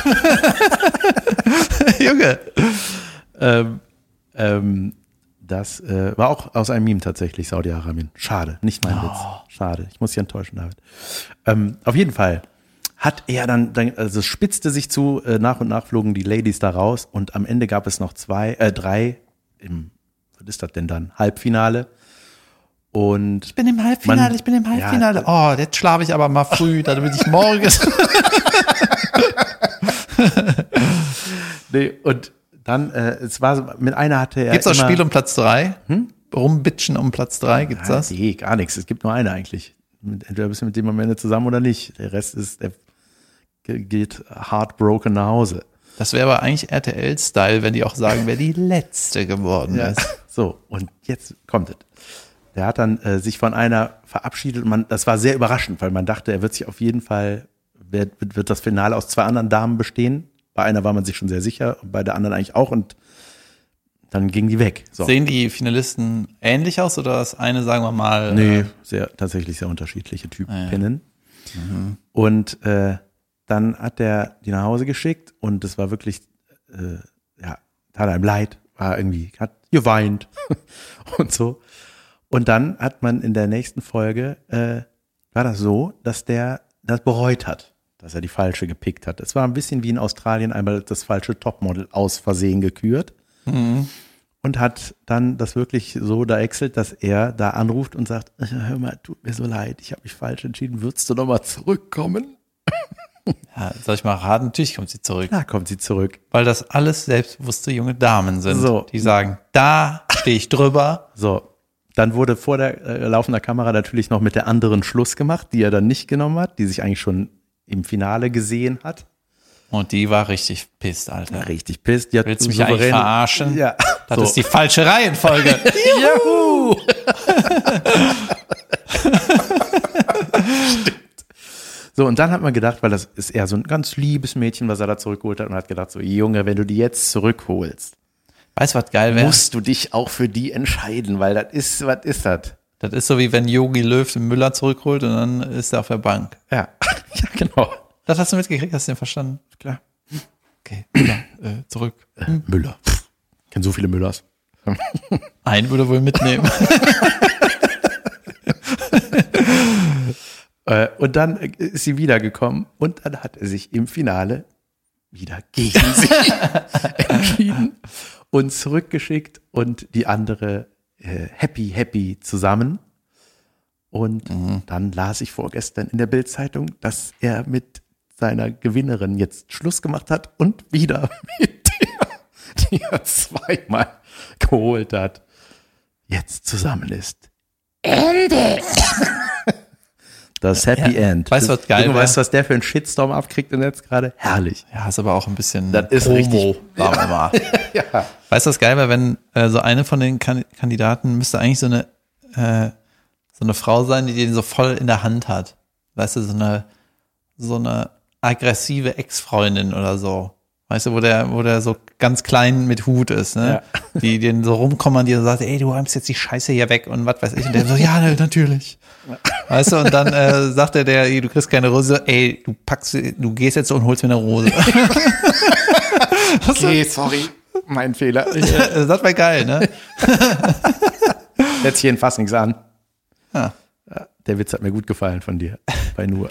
Junge. ähm, ähm, das äh, war auch aus einem Meme tatsächlich, Saudi-Arabien. Schade, nicht mein Witz. Schade, ich muss dich enttäuschen, David. Ähm, auf jeden Fall hat er dann, dann also es spitzte sich zu, äh, nach und nach flogen die Ladies da raus und am Ende gab es noch zwei, äh, drei im, was ist das denn dann, Halbfinale. Und Ich bin im Halbfinale, Man- ich bin im Halbfinale. Oh, jetzt schlafe ich aber mal früh, damit ich morgens. nee, und dann, äh, es war so, mit einer hatte er Gibt's auch immer, Spiel um Platz drei? Hm? Rumbitchen um Platz drei, gibt's das? Nee, gar nichts. Es gibt nur eine eigentlich. Entweder bist du mit dem am Ende zusammen oder nicht. Der Rest ist, der geht heartbroken nach Hause. Das wäre aber eigentlich R T L-Style, wenn die auch sagen, wer die letzte geworden Ja. ist. So, und jetzt kommt es. Der hat dann äh, sich von einer verabschiedet und man, das war sehr überraschend, weil man dachte, er wird sich auf jeden Fall, wird, wird das Finale aus zwei anderen Damen bestehen. Bei einer war man sich schon sehr sicher, bei der anderen eigentlich auch und dann ging die weg. So. Sehen die Finalisten ähnlich aus oder das eine, sagen wir mal, Nee, äh, sehr, tatsächlich sehr unterschiedliche Ah, Typen. Und äh, dann hat der die nach Hause geschickt und das war wirklich, äh, ja, tat einem leid, war irgendwie, hat geweint und so. Und dann hat man in der nächsten Folge, äh, war das so, dass der das bereut hat, dass er die falsche gepickt hat. Es war ein bisschen wie in Australien einmal das falsche Topmodel aus Versehen gekürt. Und hat dann das wirklich so da exelt, dass er da anruft und sagt, hör mal, tut mir so leid, ich habe mich falsch entschieden, würdest du noch mal zurückkommen? ja, soll ich mal raten? Natürlich kommt sie zurück. Da kommt sie zurück. Weil das alles selbstbewusste junge Damen sind, So. die sagen, da stehe ich drüber. So, dann wurde vor der äh, laufender Kamera natürlich noch mit der anderen Schluss gemacht, die er dann nicht genommen hat, die sich eigentlich schon im Finale gesehen hat. Und die war richtig pisst, Alter. Richtig pisst. Die hat Willst du mich souverän- eigentlich verarschen? Ja. Das so. ist die falsche Reihenfolge. Juhu! So, und dann hat man gedacht, weil das ist eher so ein ganz liebes Mädchen, was er da zurückgeholt hat und hat gedacht so, Junge, wenn du die jetzt zurückholst, Weißt du, was geil wäre? musst du dich auch für die entscheiden, weil das ist, was ist das? Das ist so wie wenn Yogi Löw den Müller zurückholt und dann ist er auf der Bank. Ja, ja, genau. Das hast du mitgekriegt, hast du den verstanden? Klar. Okay, Müller, äh, zurück. Äh, Müller. Pff, ich kenn so viele Müllers. Einen würde wohl mitnehmen. Äh, und dann ist sie wiedergekommen und dann hat er sich im Finale wieder gegen sie entschieden und zurückgeschickt und die andere äh, happy, happy zusammen. Und Mhm. dann las ich vorgestern in der Bild-Zeitung, dass er mit seiner Gewinnerin jetzt Schluss gemacht hat und wieder mit der, die er zweimal geholt hat, jetzt zusammen ist. Ende! Das Happy Ja. End. Weißt du, was geil Junge, wär? weißt du, was der für einen Shitstorm abkriegt im Netz gerade? Herrlich. Ja, ist aber auch ein bisschen Das ist Promo, richtig- sagen wir mal. Ja. Weißt du, was geil wäre, wenn äh, so eine von den kan Kandidaten müsste eigentlich so eine äh, so eine Frau sein, die den so voll in der Hand hat. Weißt du, so eine so eine aggressive Ex-Freundin oder so. Weißt du, wo der, wo der so ganz klein mit Hut ist, ne? Ja. Die den so rumkommandiert und sagt, ey, du räumst jetzt die Scheiße hier weg und was weiß ich. Und der so, ja, natürlich. Weißt du, und dann äh, sagt er der, ey, du kriegst keine Rose, ey, du packst, du gehst jetzt und holst mir eine Rose. Okay, sorry. Mein Fehler. Ja, das wäre geil, ne? Setz hier in Fass nichts an. Ja. Ja, der Witz hat mir gut gefallen von dir. Bei nur.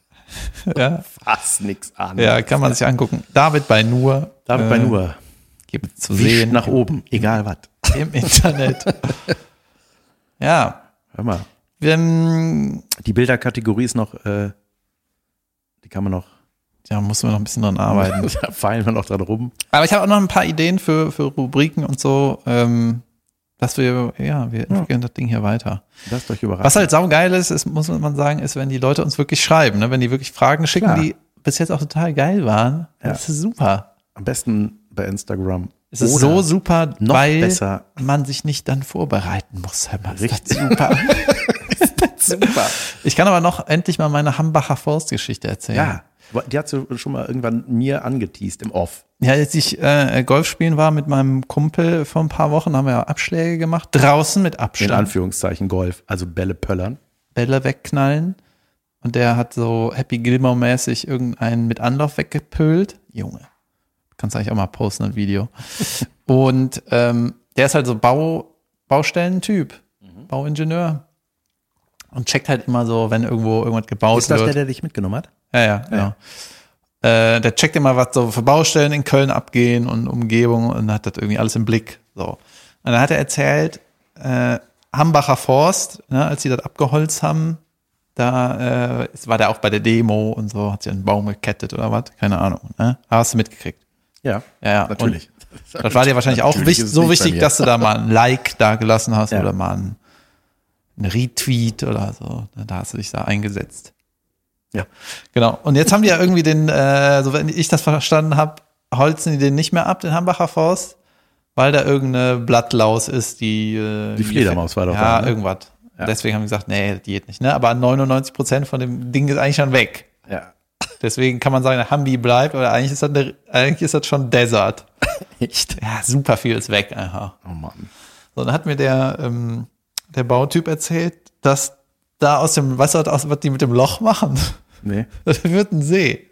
Ja, Fass nix an. ja, kann man sich angucken. David bei Nur. David äh, bei nur. gibt zu Wisch sehen nach oben, egal was. im Internet. Ja. Hör mal. Wenn, Die Bilderkategorie ist noch, äh, die kann man noch, ja, muss man noch ein bisschen dran arbeiten. da feilen wir noch dran rum. Aber ich habe auch noch ein paar Ideen für, für Rubriken und so, ähm, dass wir, ja, wir entwickeln das Ding hier weiter. Lasst euch überraschen. Was halt saugeil ist, ist, muss man sagen, ist, wenn die Leute uns wirklich schreiben, ne? Wenn die wirklich Fragen schicken, Klar. die bis jetzt auch total geil waren. Ja. Das ist super. Am besten bei Instagram. Es ist Oder so super, noch weil besser. man sich nicht dann vorbereiten muss. Hör mal, ist Richtig. das super. Super. Ich kann aber noch endlich mal meine Hambacher Forstgeschichte erzählen. Ja, die hast du schon mal irgendwann mir angeteased im Off. Ja, als ich äh, Golf spielen war mit meinem Kumpel vor ein paar Wochen, haben wir ja Abschläge gemacht. Draußen mit In Abstand. Anführungszeichen Golf, also Bälle pöllern. Bälle wegknallen. Und der hat so Happy Gilmore-mäßig irgendeinen mit Anlauf weggepölt. Junge. Kannst du eigentlich auch mal posten, ein Video. Und ähm, der ist halt so Bau, Baustellentyp. Mhm. Bauingenieur. Und checkt halt immer so, wenn irgendwo irgendwas gebaut Ist das wird. der, der dich mitgenommen hat? Ja, ja, genau. Äh, der checkt immer, was so für Baustellen in Köln abgehen und Umgebung und hat das irgendwie alles im Blick. So. Und dann hat er erzählt, äh, Hambacher Forst, ne, als sie das abgeholzt haben, da äh, war der auch bei der Demo und so, hat sie einen Baum gekettet oder was, keine Ahnung. Ne? Hast du mitgekriegt? Ja, Ja, ja. natürlich. Und das war dir wahrscheinlich auch Natürlich wichtig, ist es so nicht bei wichtig, mir. dass du da mal ein Like da gelassen hast Ja. oder mal ein, ein Retweet oder so. Da hast du dich da eingesetzt. Ja. Genau. Und jetzt haben die ja irgendwie den, äh, so wenn ich das verstanden habe, holzen die den nicht mehr ab, den Hambacher Forst, weil da irgendeine Blattlaus ist, die äh, Die Fledermaus war doch ja, da, ne? irgendwas. Ja. Deswegen haben die gesagt, nee, die geht nicht. Ne? Aber neunundneunzig Prozent von dem Ding ist eigentlich schon weg. Ja. Deswegen kann man sagen, der Hambi bleibt, aber eigentlich ist das, eine, eigentlich ist das schon Desert. Echt? Ja, super viel ist weg einfach. Oh Mann. So, dann hat mir der, ähm, der Bautyp erzählt, dass da aus dem Wasser, aus, was die mit dem Loch machen, Nee. das wird ein See.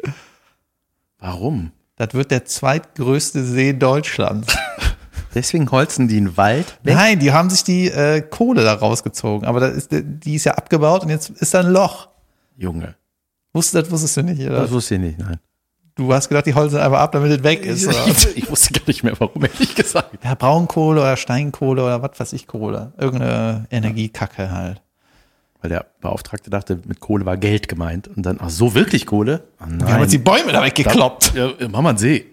Warum? Das wird der zweitgrößte See Deutschlands. Deswegen holzen die einen Wald weg? Nein, die haben sich die äh, Kohle da rausgezogen, aber das ist, die ist ja abgebaut und jetzt ist da ein Loch. Junge. Wusstest, das wusstest du nicht, oder? Das wusste ich nicht, nein. Du hast gedacht, die holzen einfach ab, damit es weg ist. Oder? Ich, ich wusste gar nicht mehr, warum, ehrlich gesagt. Ja, Braunkohle oder Steinkohle oder was weiß ich, Kohle. Irgendeine Energiekacke halt. Weil der Beauftragte dachte, mit Kohle war Geld gemeint. Und dann, ach so, wirklich Kohle? Oh nein. Wir haben jetzt die Bäume da weggekloppt. Ja, mach mal einen See.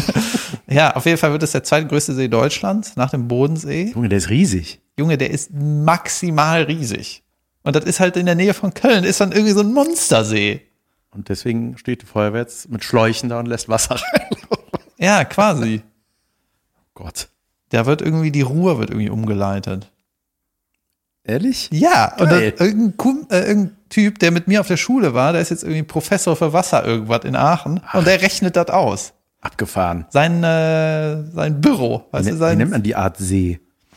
Ja, auf jeden Fall wird es der zweitgrößte See Deutschlands nach dem Bodensee. Junge, der ist riesig. Junge, der ist maximal riesig. Und das ist halt in der Nähe von Köln, ist dann irgendwie so ein Monstersee. Und deswegen steht die Feuerwehr jetzt mit Schläuchen da und lässt Wasser rein. Ja, quasi. Gott. Da wird irgendwie, die Ruhr wird irgendwie umgeleitet. Ehrlich? Ja, und Geil. dann irgendein, Kum- äh, irgendein Typ, der mit mir auf der Schule war, der ist jetzt irgendwie Professor für Wasser irgendwas in Aachen und der rechnet das aus. Abgefahren. Sein, äh, sein Büro, weißt Wie, du, wie sein nennt man die Art See?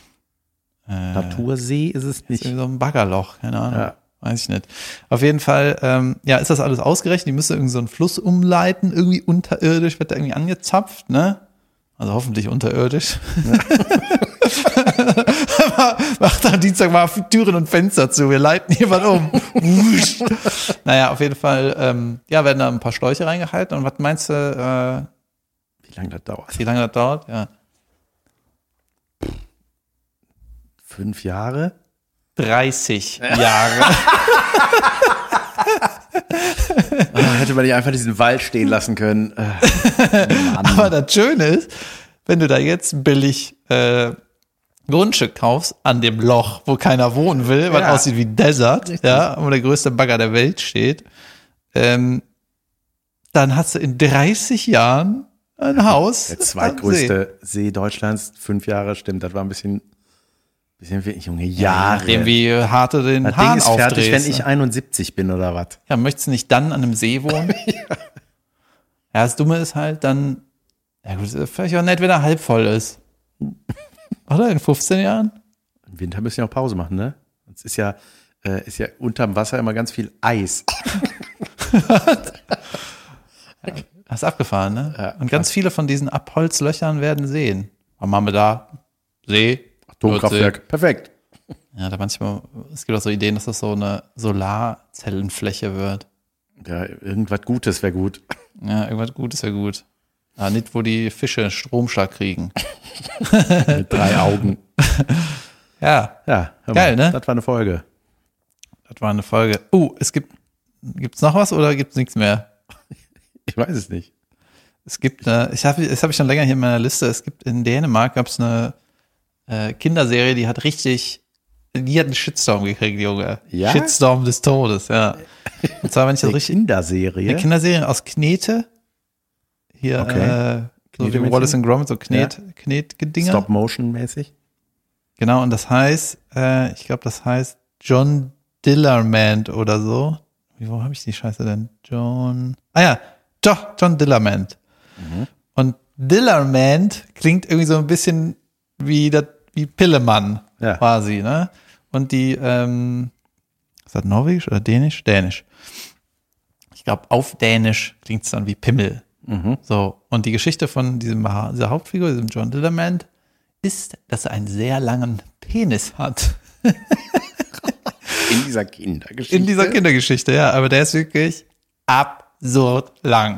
äh, Natursee ist es ist nicht. irgendwie so ein Baggerloch, keine Ahnung. Ja. Weiß ich nicht. Auf jeden Fall, ähm, ja, ist das alles ausgerechnet. Die müssen irgendwie so einen Fluss umleiten, irgendwie unterirdisch, wird da irgendwie angezapft, ne? Also hoffentlich unterirdisch. Macht am Dienstag mal Türen und Fenster zu, wir leiten hier was um. Wusch. Naja, auf jeden Fall, ähm, ja, werden da ein paar Schläuche reingehalten. Und was meinst du, äh, Wie lange das dauert? wie lange das dauert? Ja. Fünf Jahre? dreißig Jahre. Ah, hätte man nicht einfach diesen Wald stehen lassen können. Äh, Mann. Aber das Schöne ist, wenn du da jetzt billig äh, Grundstück kaufst an dem Loch, wo keiner wohnen will, was Ja. aussieht wie Desert, Richtig. ja, wo der größte Bagger der Welt steht, ähm, dann hast du in dreißig Jahren ein Haus. Der am See. zweitgrößte See Deutschlands, fünf Jahre, stimmt, das war ein bisschen, bisschen wirklich, Junge, Jahre. Dem wie hart du den das Hahn Ding ist fertig, aufdrehst. wenn ich einundsiebzig bin oder was. Ja, möchtest du nicht dann an einem See wohnen? ja. ja, das Dumme ist halt dann, ja gut, ist vielleicht auch nett, wenn er halb voll ist. Oder in fünfzehn Jahren? Im Winter müssen wir auch Pause machen, ne? Es ist ja, äh, ist ja unterm Wasser immer ganz viel Eis. Das ist abgefahren, ne? Ja, und ganz viele von diesen Abholzlöchern werden Seen. Was machen wir da? See? Atomkraftwerk, perfekt. Ja, da manchmal, es gibt auch so Ideen, dass das so eine Solarzellenfläche wird. Ja, irgendwas Gutes wäre gut. Ja, irgendwas Gutes wäre gut. Ah, nicht, wo die Fische Stromschlag kriegen. Mit drei Augen. Ja, Ja, hör mal, geil, ne? Das war eine Folge. Das war eine Folge. Oh, es gibt, gibt's noch was oder gibt's nichts mehr? Ich weiß es nicht. Es gibt eine, ich habe, das habe ich schon länger hier in meiner Liste. Es gibt in Dänemark gab's eine äh, Kinderserie, die hat richtig, die hat einen Shitstorm gekriegt, Junge. Ja? Shitstorm des Todes, ja. Und zwar, wenn ich das Eine richtig, Kinderserie. eine Kinderserie aus Knete. Hier, Okay. äh, so wie Knetemädchen? Wallace and Gromit, so Knet, Knetgedinger. Stop-Motion-mäßig. Genau, und das heißt, äh, ich glaube, das heißt John Dillermand oder so. Wie, wo habe ich die Scheiße denn? John, ah ja, doch, John Dillermand. Mhm. Und Dillermand klingt irgendwie so ein bisschen wie, das, wie Pillemann Ja. quasi, ne? Und die, ähm, ist das Norwegisch oder Dänisch? Dänisch. Ich glaube, auf Dänisch klingt es dann wie Pimmel. Mhm. So, und die Geschichte von diesem, Ha- dieser Hauptfigur, diesem John Dillermand, ist, dass er einen sehr langen Penis hat. In dieser Kindergeschichte. In dieser Kindergeschichte, ja. Aber der ist wirklich absurd lang.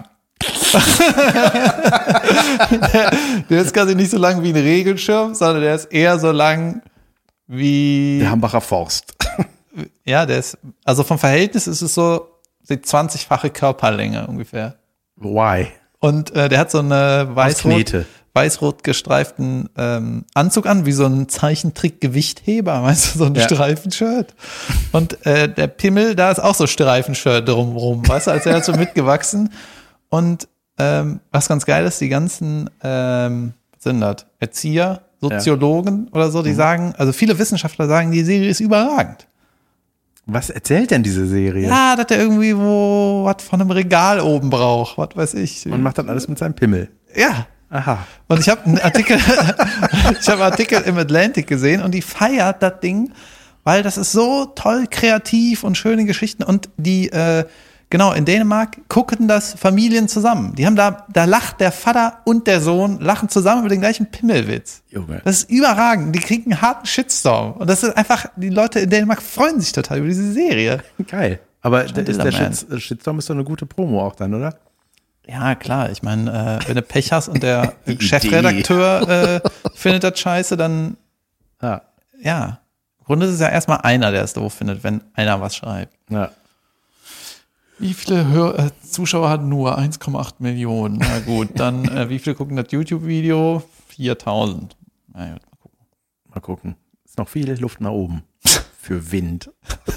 der, der ist quasi nicht so lang wie ein Regenschirm, sondern der ist eher so lang wie, Der Hambacher Forst. ja, der ist, also vom Verhältnis ist es so die zwanzigfache Körperlänge ungefähr. Why? Und äh, der hat so eine weiß-rot, Knete. weiß-rot gestreiften ähm, Anzug an, wie so ein Zeichentrick-Gewichtheber, weißt du, so ein Ja. Streifenshirt. Und äh, der Pimmel, da ist auch so Streifenshirt drumrum, weißt du, als wäre er so mitgewachsen. Und ähm, was ganz geil ist, die ganzen, ähm, was sind das, Erzieher, Soziologen oder so, die sagen, also viele Wissenschaftler sagen, die Serie ist überragend. Was erzählt denn diese Serie? Ja, dass der irgendwie wo was von einem Regal oben braucht, was weiß ich. Und macht dann alles mit seinem Pimmel. Ja. Aha. Und ich habe einen Artikel, ich habe einen Artikel im Atlantic gesehen und die feiert das Ding, weil das ist so toll kreativ und schöne Geschichten und die, äh, genau, in Dänemark gucken das Familien zusammen. Die haben da, da lacht der Vater und der Sohn, lachen zusammen über den gleichen Pimmelwitz. Junge. Das ist überragend. Die kriegen einen harten Shitstorm. Und das ist einfach, die Leute in Dänemark freuen sich total über diese Serie. Geil. Aber der, ist der Dillerman. Shits- Shitstorm ist doch eine gute Promo auch dann, oder? Ja, klar. Ich meine, äh, wenn du Pech hast und der Die Chefredakteur äh, findet das scheiße, dann, Ja. ja. Im Grunde ist es ja erstmal einer, der es doof findet, wenn einer was schreibt. Ja. Wie viele Hör äh, Zuschauer hat nur? eins Komma acht Millionen. Na gut, dann äh, wie viele gucken das YouTube-Video? viertausend. Na gut, mal gucken. Mal gucken. Ist noch viel Luft nach oben. Für Wind.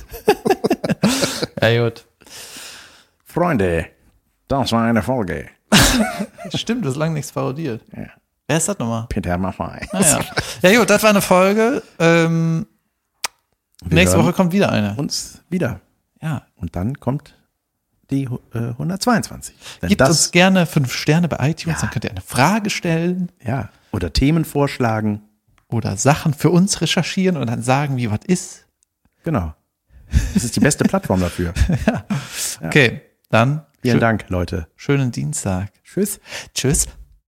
Ja gut. Freunde, das war eine Folge. Stimmt, du hast lange nichts parodiert. Ja. Wer ist das nochmal? Peter Maffay. Naja. Ja gut, das war eine Folge. Ähm, Wir nächste hören Woche kommt wieder eine. uns wieder. Ja. Und dann kommt die äh, hundertzweiundzwanzig. Denn Gebt das, uns gerne fünf Sterne bei iTunes, Ja. dann könnt ihr eine Frage stellen ja, oder Themen vorschlagen. oder Sachen für uns recherchieren und dann sagen, wie was ist. Genau. Das ist die beste Plattform dafür. Okay, dann Vielen schö- Dank, Leute. schönen Dienstag. Tschüss. Tschüss.